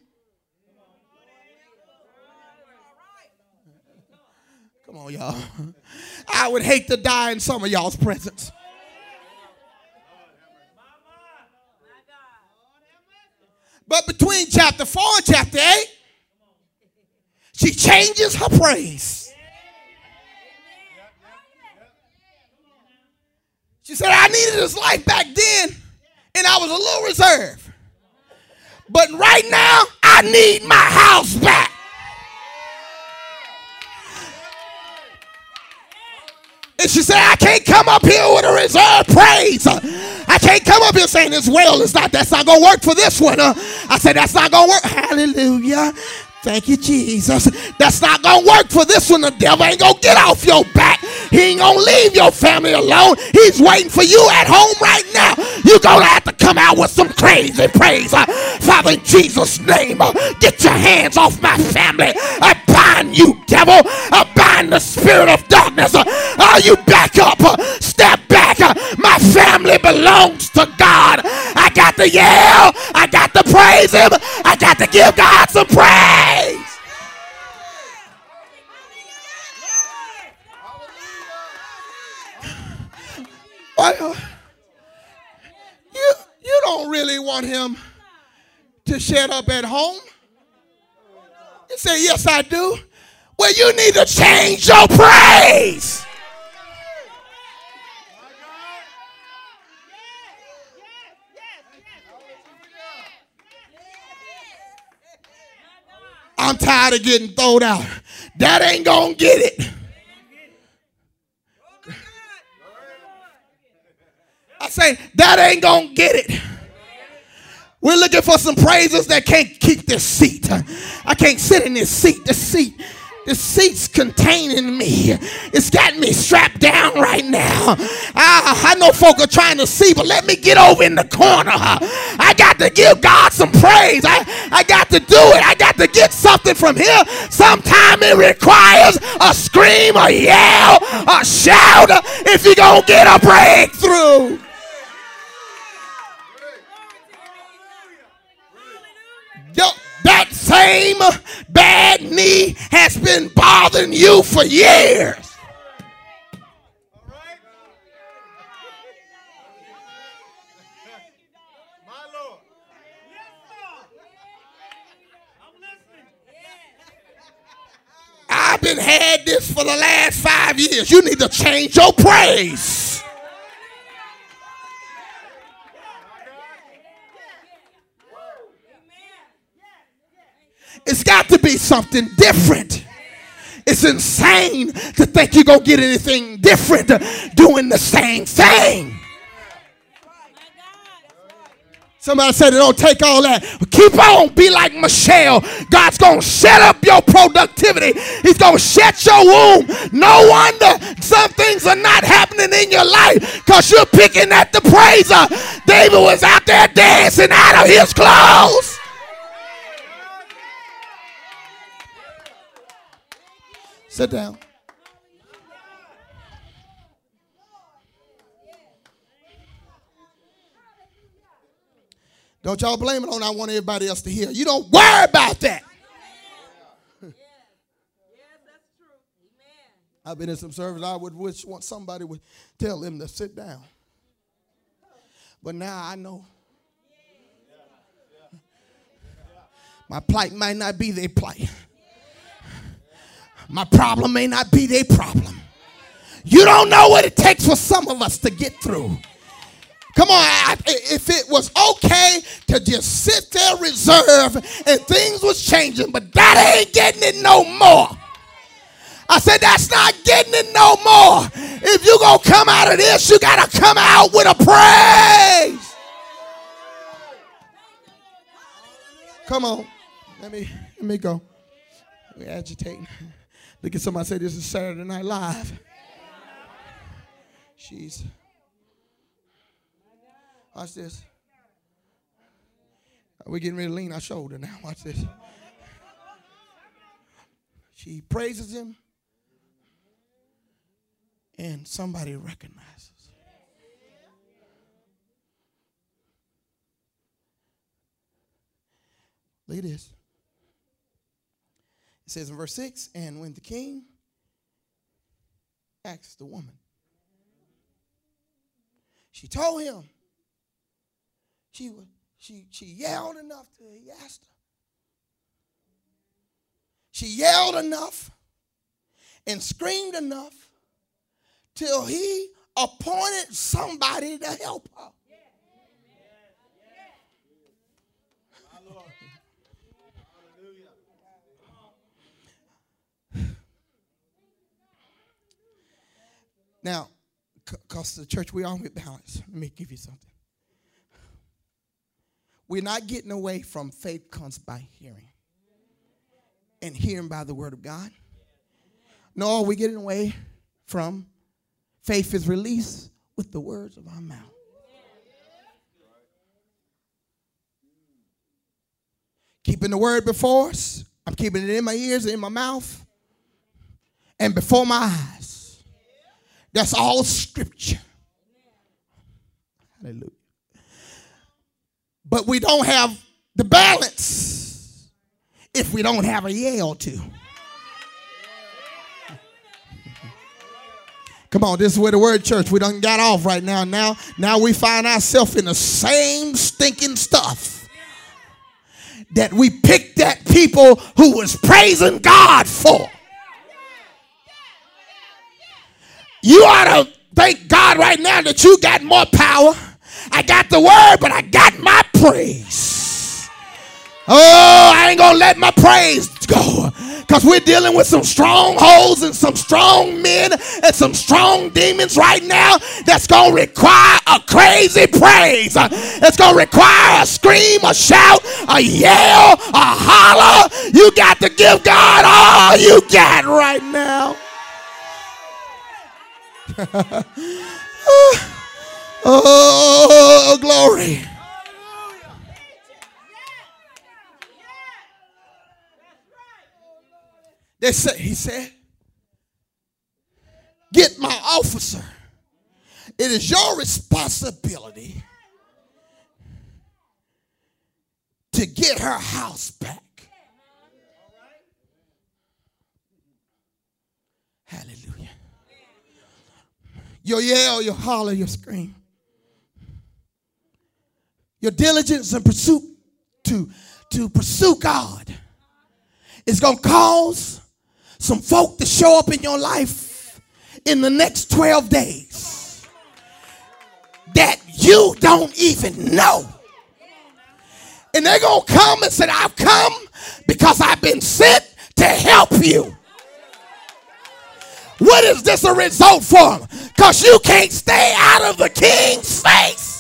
Come on, y'all. I would hate to die in some of y'all's presence. But between chapter 4 and chapter 8, she changes her praise. She said, I needed this life back then, and I was a little reserved. But right now, I need my house back. And she said, I can't come up here with a reserved praise. I can't come up here saying this well. That's not going to work for this one. I said, that's not going to work. Hallelujah. Thank you, Jesus. That's not going to work for this one. The devil ain't going to get off your back. He ain't going to leave your family alone. He's waiting for you at home right now. You're going to have to come out with some crazy praise. Father, in Jesus' name, get your hands off my family. I bind you, devil. I bind the spirit of darkness. You back up. Step back. My family belongs to God. I got to yell. I got to praise him. I got to give God some praise. You don't really want him to shut up at home. You say, yes, I do. Well, you need to change your praise. I'm tired of getting thrown out. That ain't gonna get it. I say, that ain't gonna get it. We're looking for some praisers that can't keep their seat. I can't sit in this seat. The seat's containing me. It's got me strapped down right now. I know folk are trying to see, but let me get over in the corner. I got to give God some praise. I got to do it. I got to get something from here. Sometimes it requires a scream, a yell, a shout if you're going to get a breakthrough. That same bad knee has been bothering you for years. I've been had this for the last 5 years. You need to change your praise. It's got to be something different. It's insane to think you're going to get anything different doing the same thing. Somebody said it don't take all that. Keep on. Be like Michelle. God's going to shut up your productivity. He's going to shut your womb. No wonder some things are not happening in your life because you're picking at the praiser. David was out there dancing out of his clothes. Sit down. Don't y'all blame it on I want everybody else to hear. You don't worry about that. I've been in some service. I would wish somebody would tell them to sit down. But now I know my plight might not be their plight. My problem may not be their problem. You don't know what it takes for some of us to get through. Come on, if it was okay to just sit there reserved and things was changing, but that ain't getting it no more. I said, that's not getting it no more. If you're going to come out of this, you got to come out with a praise. Come on. Let me go. We're agitating. Look at somebody say, this is Saturday Night Live. She's. Watch this. We're getting ready to lean our shoulder now. Watch this. She praises him. And somebody recognizes. Look at this. It says in verse 6, and when the king asked the woman, she told him, she yelled enough to he asked her. She yelled enough and screamed enough till he appointed somebody to help her. Now, because the church, we are with balance. Let me give you something. We're not getting away from faith comes by hearing. And hearing by the word of God. No, we're getting away from faith is released with the words of our mouth. Keeping the word before us. I'm keeping it in my ears and in my mouth. And before my eyes. That's all scripture. Hallelujah. But we don't have the balance if we don't have a yell to. Come on, this is where the word church, we done got off right now. Now we find ourselves in the same stinking stuff that we picked at people who was praising God for. You ought to thank God right now that you got more power. I got the word, but I got my praise. Oh, I ain't going to let my praise go. Because we're dealing with some strongholds and some strong men and some strong demons right now that's going to require a crazy praise. It's going to require a scream, a shout, a yell, a holler. You got to give God all you got right now. Oh, glory. He said, get my officer. It is your responsibility to get her house back. Hallelujah. Your yell, your holler, your scream. Your diligence and pursuit to pursue God is going to cause some folk to show up in your life in the next 12 days that you don't even know. And they're going to come and say, I've come because I've been sent to help you. What is this a result for? Because you can't stay out of the king's face.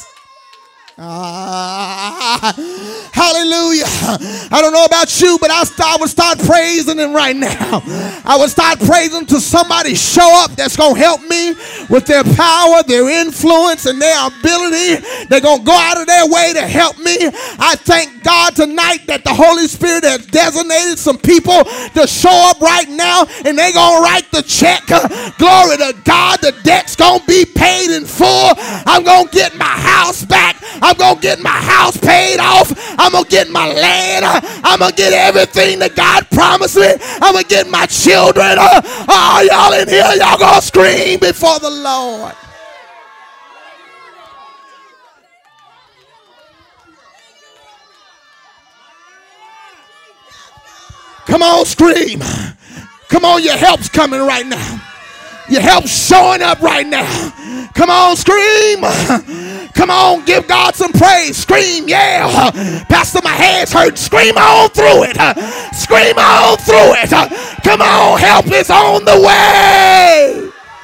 Hallelujah. I don't know about you, but I would start praising him right now. I would start praising till somebody show up that's going to help me with their power, their influence, and their ability. They're going to go out of their way to help me. I thank God tonight that the Holy Spirit has designated some people to show up right now, and they're going to write the check. Glory to God. The debt's going to be paid in full. I'm going to get my house back. I'm going to get my house paid off. I'm going to get my land. I'm going to get everything that God promised me. I'm going to get my children. Oh, y'all in here, y'all going to scream before the Lord. Come on, scream. Come on, your help's coming right now. Your help's showing up right now. Come on, scream. Come on, give God some praise. Scream, yeah. Pastor, my head's hurting. Scream on through it. Scream on through it. Come on, help is on the way.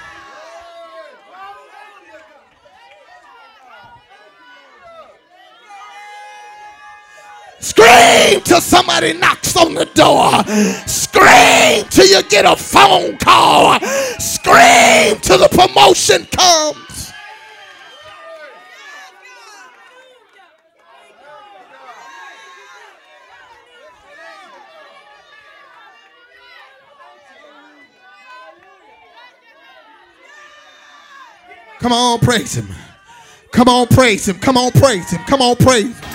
Scream till somebody knocks on the door. Scream till you get a phone call. Scream till the promotion comes. Come on, praise him. Come on, praise him. Come on, praise him. Come on, praise him.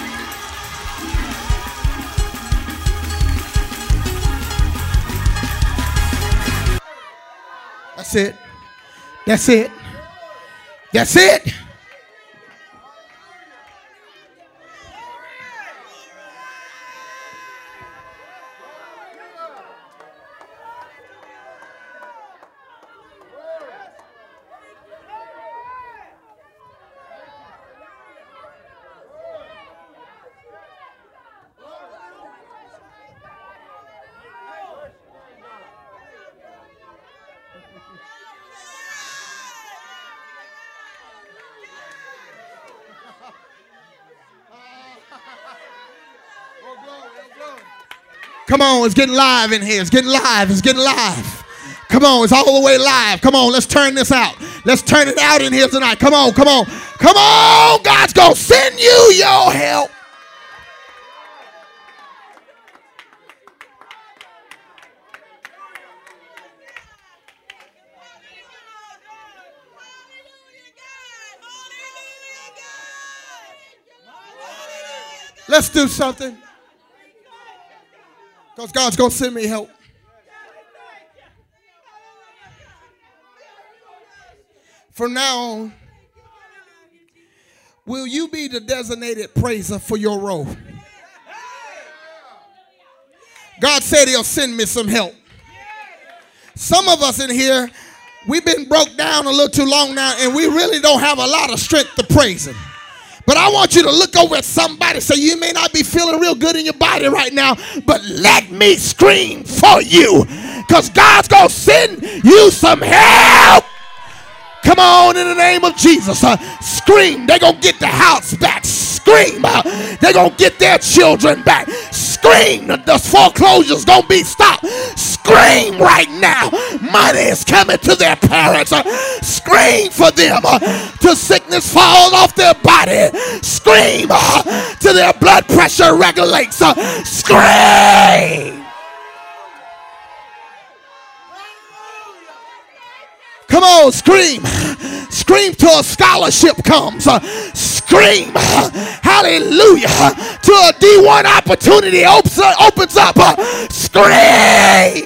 That's it. That's it. That's it. Come on, it's getting live in here. It's getting live. It's getting live. Come on, it's all the way live. Come on, let's turn this out. Let's turn it out in here tonight. Come on, come on. Come on, God's going to send you your help. Let's do something. Because God's going to send me help. From now on, will you be the designated praiser for your role? God said he'll send me some help. Some of us in here, we've been broke down a little too long now, and we really don't have a lot of strength to praise him. But I want you to look over at somebody and say, you may not be feeling real good in your body right now, but let me scream for you, because God's going to send you some help. Come on, in the name of Jesus. Scream. They're going to get the house back. Scream. They're going to get their children back. Scream. The foreclosure's going to be stopped. Scream right now. Money is coming to their parents. Scream for them till sickness falls off their body. Scream till their blood pressure regulates. Scream. Come on, scream. Scream till a scholarship comes. Scream. Hallelujah. Till a D1 opportunity opens up. Scream.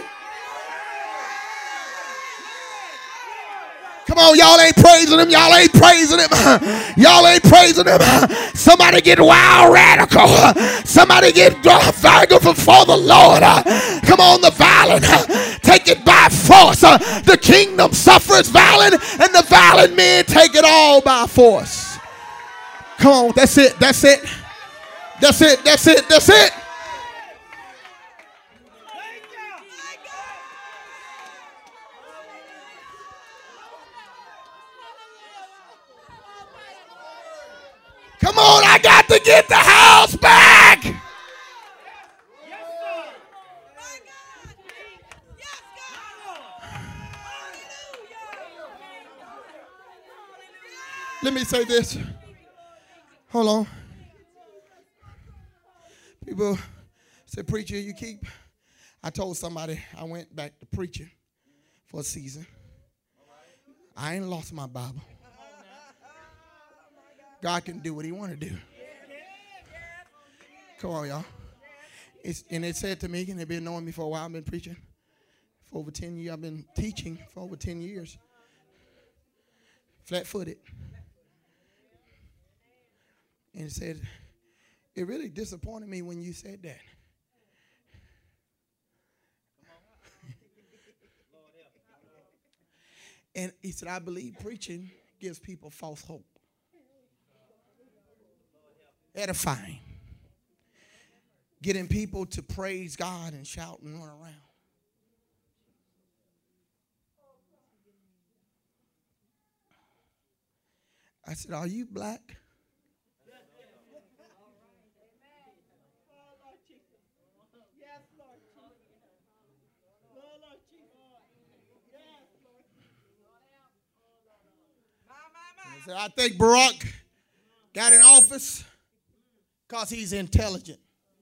Come on, y'all ain't praising him. Y'all ain't praising him. Y'all ain't praising him. Somebody get wild radical. Somebody get violent before the Lord. Come on, the violent. Take it by force. The kingdom suffers violent, and the violent men take it all by force. Come on, that's it. That's it. That's it. That's it. That's it. Come on, I got to get the house back. Let me say this. Hold on. People say, preacher, you keep. I told somebody I went back to preaching for a season. I ain't lost my Bible. God can do what he want to do. Come on, y'all. And it said to me, and they've been knowing me for a while. I've been preaching for over 10 years. I've been teaching for over 10 years. Flat-footed. And it said, it really disappointed me when you said that. And he said, I believe preaching gives people false hope. Edifying. Getting people to praise God and shout and run around. I said, are you black? I said, I think Barack got in office because he's intelligent.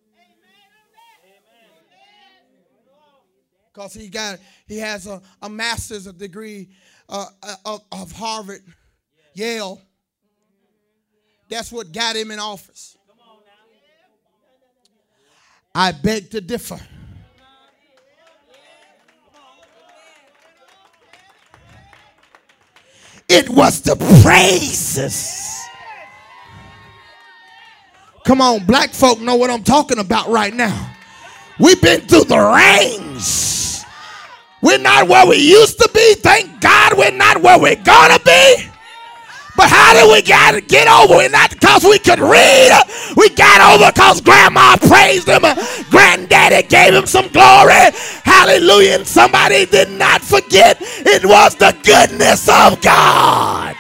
Because he has a master's degree of Harvard, Yale. That's what got him in office. I beg to differ. It was the praises. Come on, black folk know what I'm talking about right now. We've been through the range. We're not where we used to be. Thank God we're not where we're going to be. But how did we get over it? Not because we could read. We got over because grandma praised him. Granddaddy gave him some glory. Hallelujah. And somebody did not forget it was the goodness of God.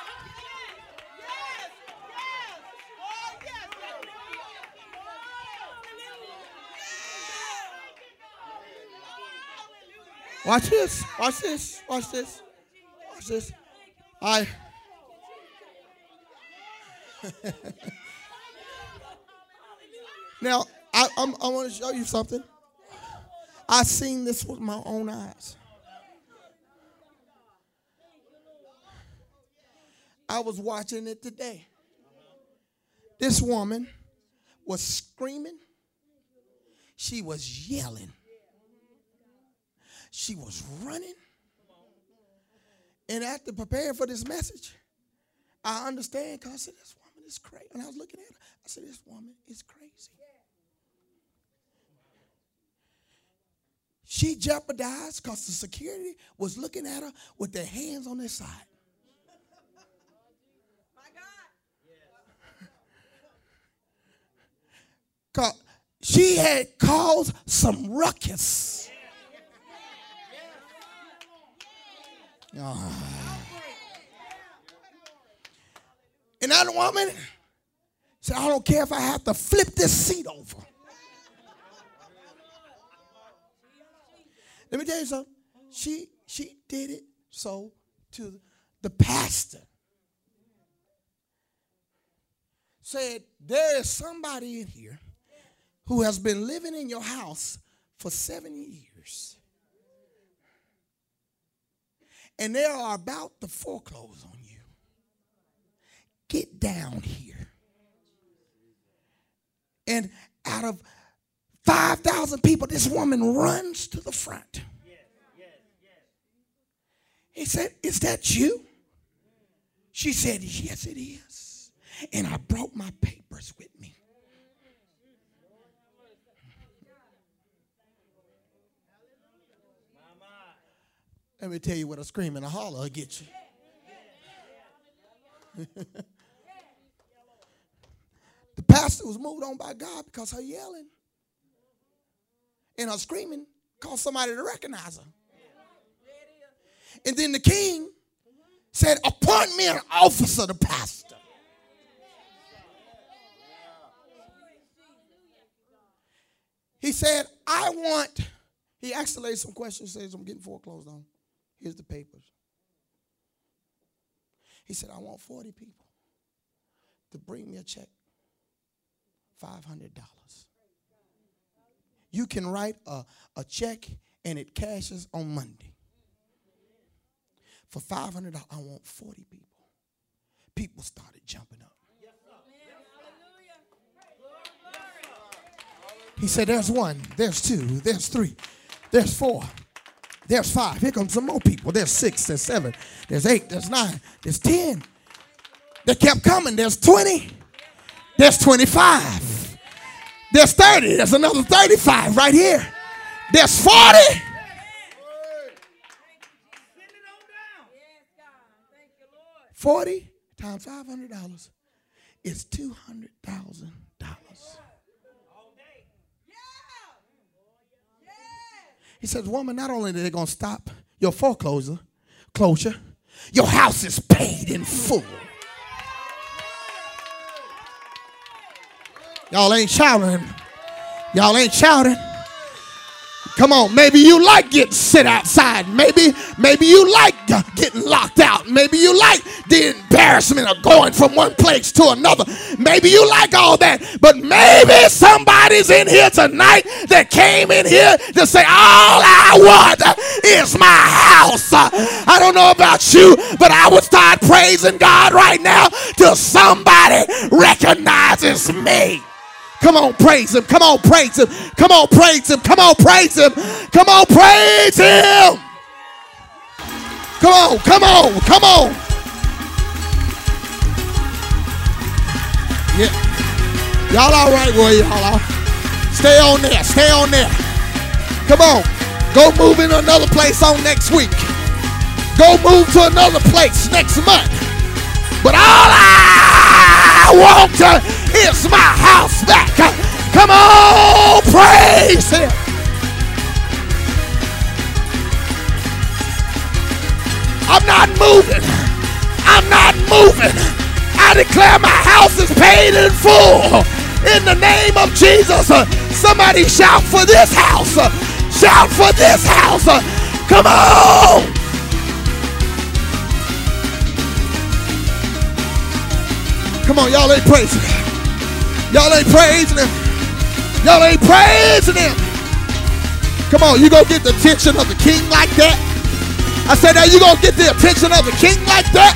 Watch this. Watch this. Watch this. Watch this. Now, I want to show you something. I seen this with my own eyes. I was watching it today. This woman was screaming. She was yelling. She was running. And after preparing for this message, I understand because I said, this woman is crazy. And I was looking at her. I said, this woman is crazy. She jeopardized because the security was looking at her with their hands on their side. My God. She had caused some ruckus. And that woman said, I don't care if I have to flip this seat over. Let me tell you something. She did it so to the pastor. Said, there is somebody in here who has been living in your house for 7 years. And they are about to foreclose on you. Get down here. And out of 5,000 people, this woman runs to the front. He said, is that you? She said, yes, it is. And I brought my papers with me. Let me tell you what a scream and a holler will get you. The pastor was moved on by God because her yelling and her screaming caused somebody to recognize her. And then the king said, appoint me an officer to pastor. He said, he asked the lady some questions, says, I'm getting foreclosed on. Here's the papers. He said, I want 40 people to bring me a check, $500. You can write a check and it cashes on Monday. For $500, I want 40 people. People started jumping up. He said, there's 1, there's 2, there's 3, there's 4, there's 5. Here comes some more people. There's 6, there's 7, there's 8, there's 9, there's 10. They kept coming. There's 20, there's 25, there's 30, there's another 35 right here. There's 40. 40 times $500 is $200,000. He says, woman, not only are they going to stop your foreclosure, your house is paid in full. Y'all ain't shouting. Y'all ain't shouting. Come on, maybe you like getting sit outside. Maybe you like getting locked out. Maybe you like the embarrassment of going from one place to another. Maybe you like all that. But maybe somebody's in here tonight that came in here to say, all I want is my house. I don't know about you, but I would start praising God right now till somebody recognizes me. Come on, praise him. Come on, praise him. Come on, praise him. Come on, praise him. Come on, praise him. Come on, come on, come on. Yeah. Y'all all right, boy? Y'all all? Stay on there. Stay on there. Come on. Go move in another place on next week. Go move to another place next month. But all I want is my house back. Come on, praise him. I'm not moving. I'm not moving. I declare my house is paid in full. In the name of Jesus. Somebody shout for this house. Shout for this house. Come on. Come on, y'all ain't praising him. Y'all ain't praising him. Y'all ain't praising him. Come on, you gonna get the attention of the king like that? I said, now you gonna get the attention of the king like that?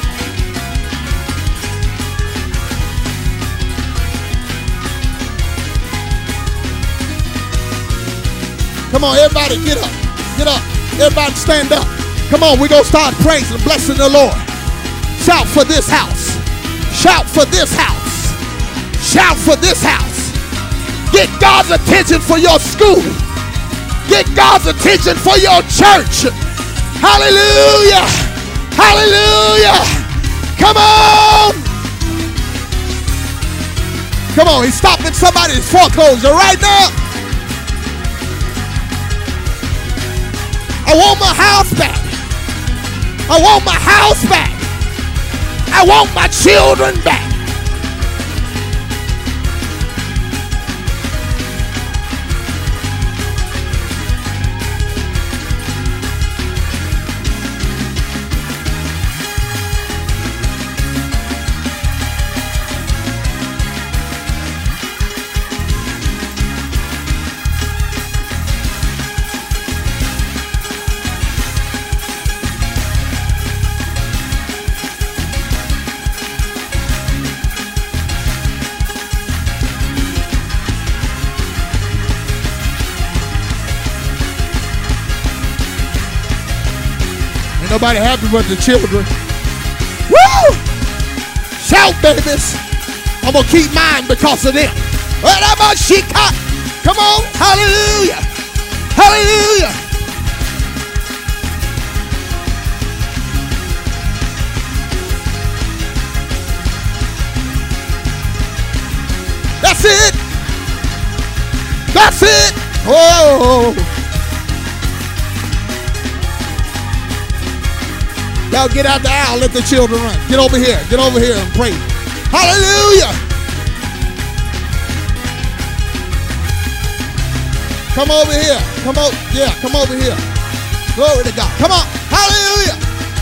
Come on, everybody get up. Get up. Everybody stand up. Come on, we're gonna start praising and blessing the Lord. Shout for this house. Shout for this house. Shout for this house. Get God's attention for your school. Get God's attention for your church. Hallelujah. Hallelujah. Come on. Come on. He's stopping somebody's foreclosure right now. I want my house back. I want my house back. I want my children back. Nobody happy but the children. Woo! Shout, babies. I'm going to keep mine because of them. Come on. Hallelujah. Hallelujah. That's it. That's it. Whoa. Y'all get out the aisle, let the children run. Get over here and pray. Hallelujah. Come over here. Come over, yeah, come over here. Glory to God. Come on. Hallelujah.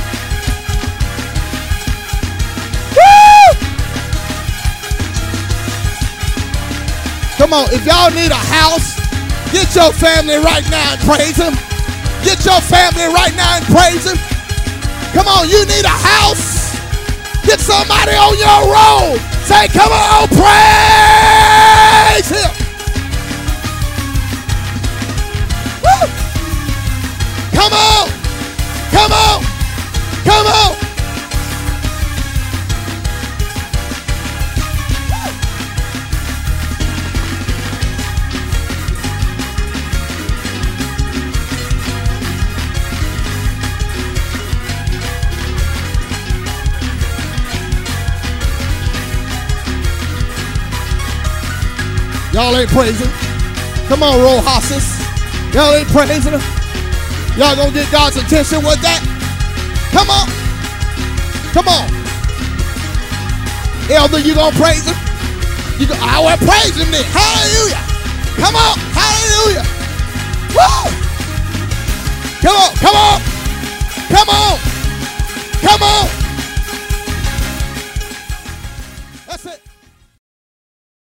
Woo! Come on, if y'all need a house, Get your family right now and praise him. Get your family right now and praise him. Come on, you need a house. Get somebody on your road. Say, come on, praise him. Woo! Come on. Come on. Come on. Y'all ain't praising. Come on, roll horses. Y'all ain't praising him. Y'all gonna get God's attention with that? Come on. Come on. Elder, you gonna praise him? I will praise him then. Hallelujah. Come on. Hallelujah. Woo! Come on. Come on. Come on. Come on.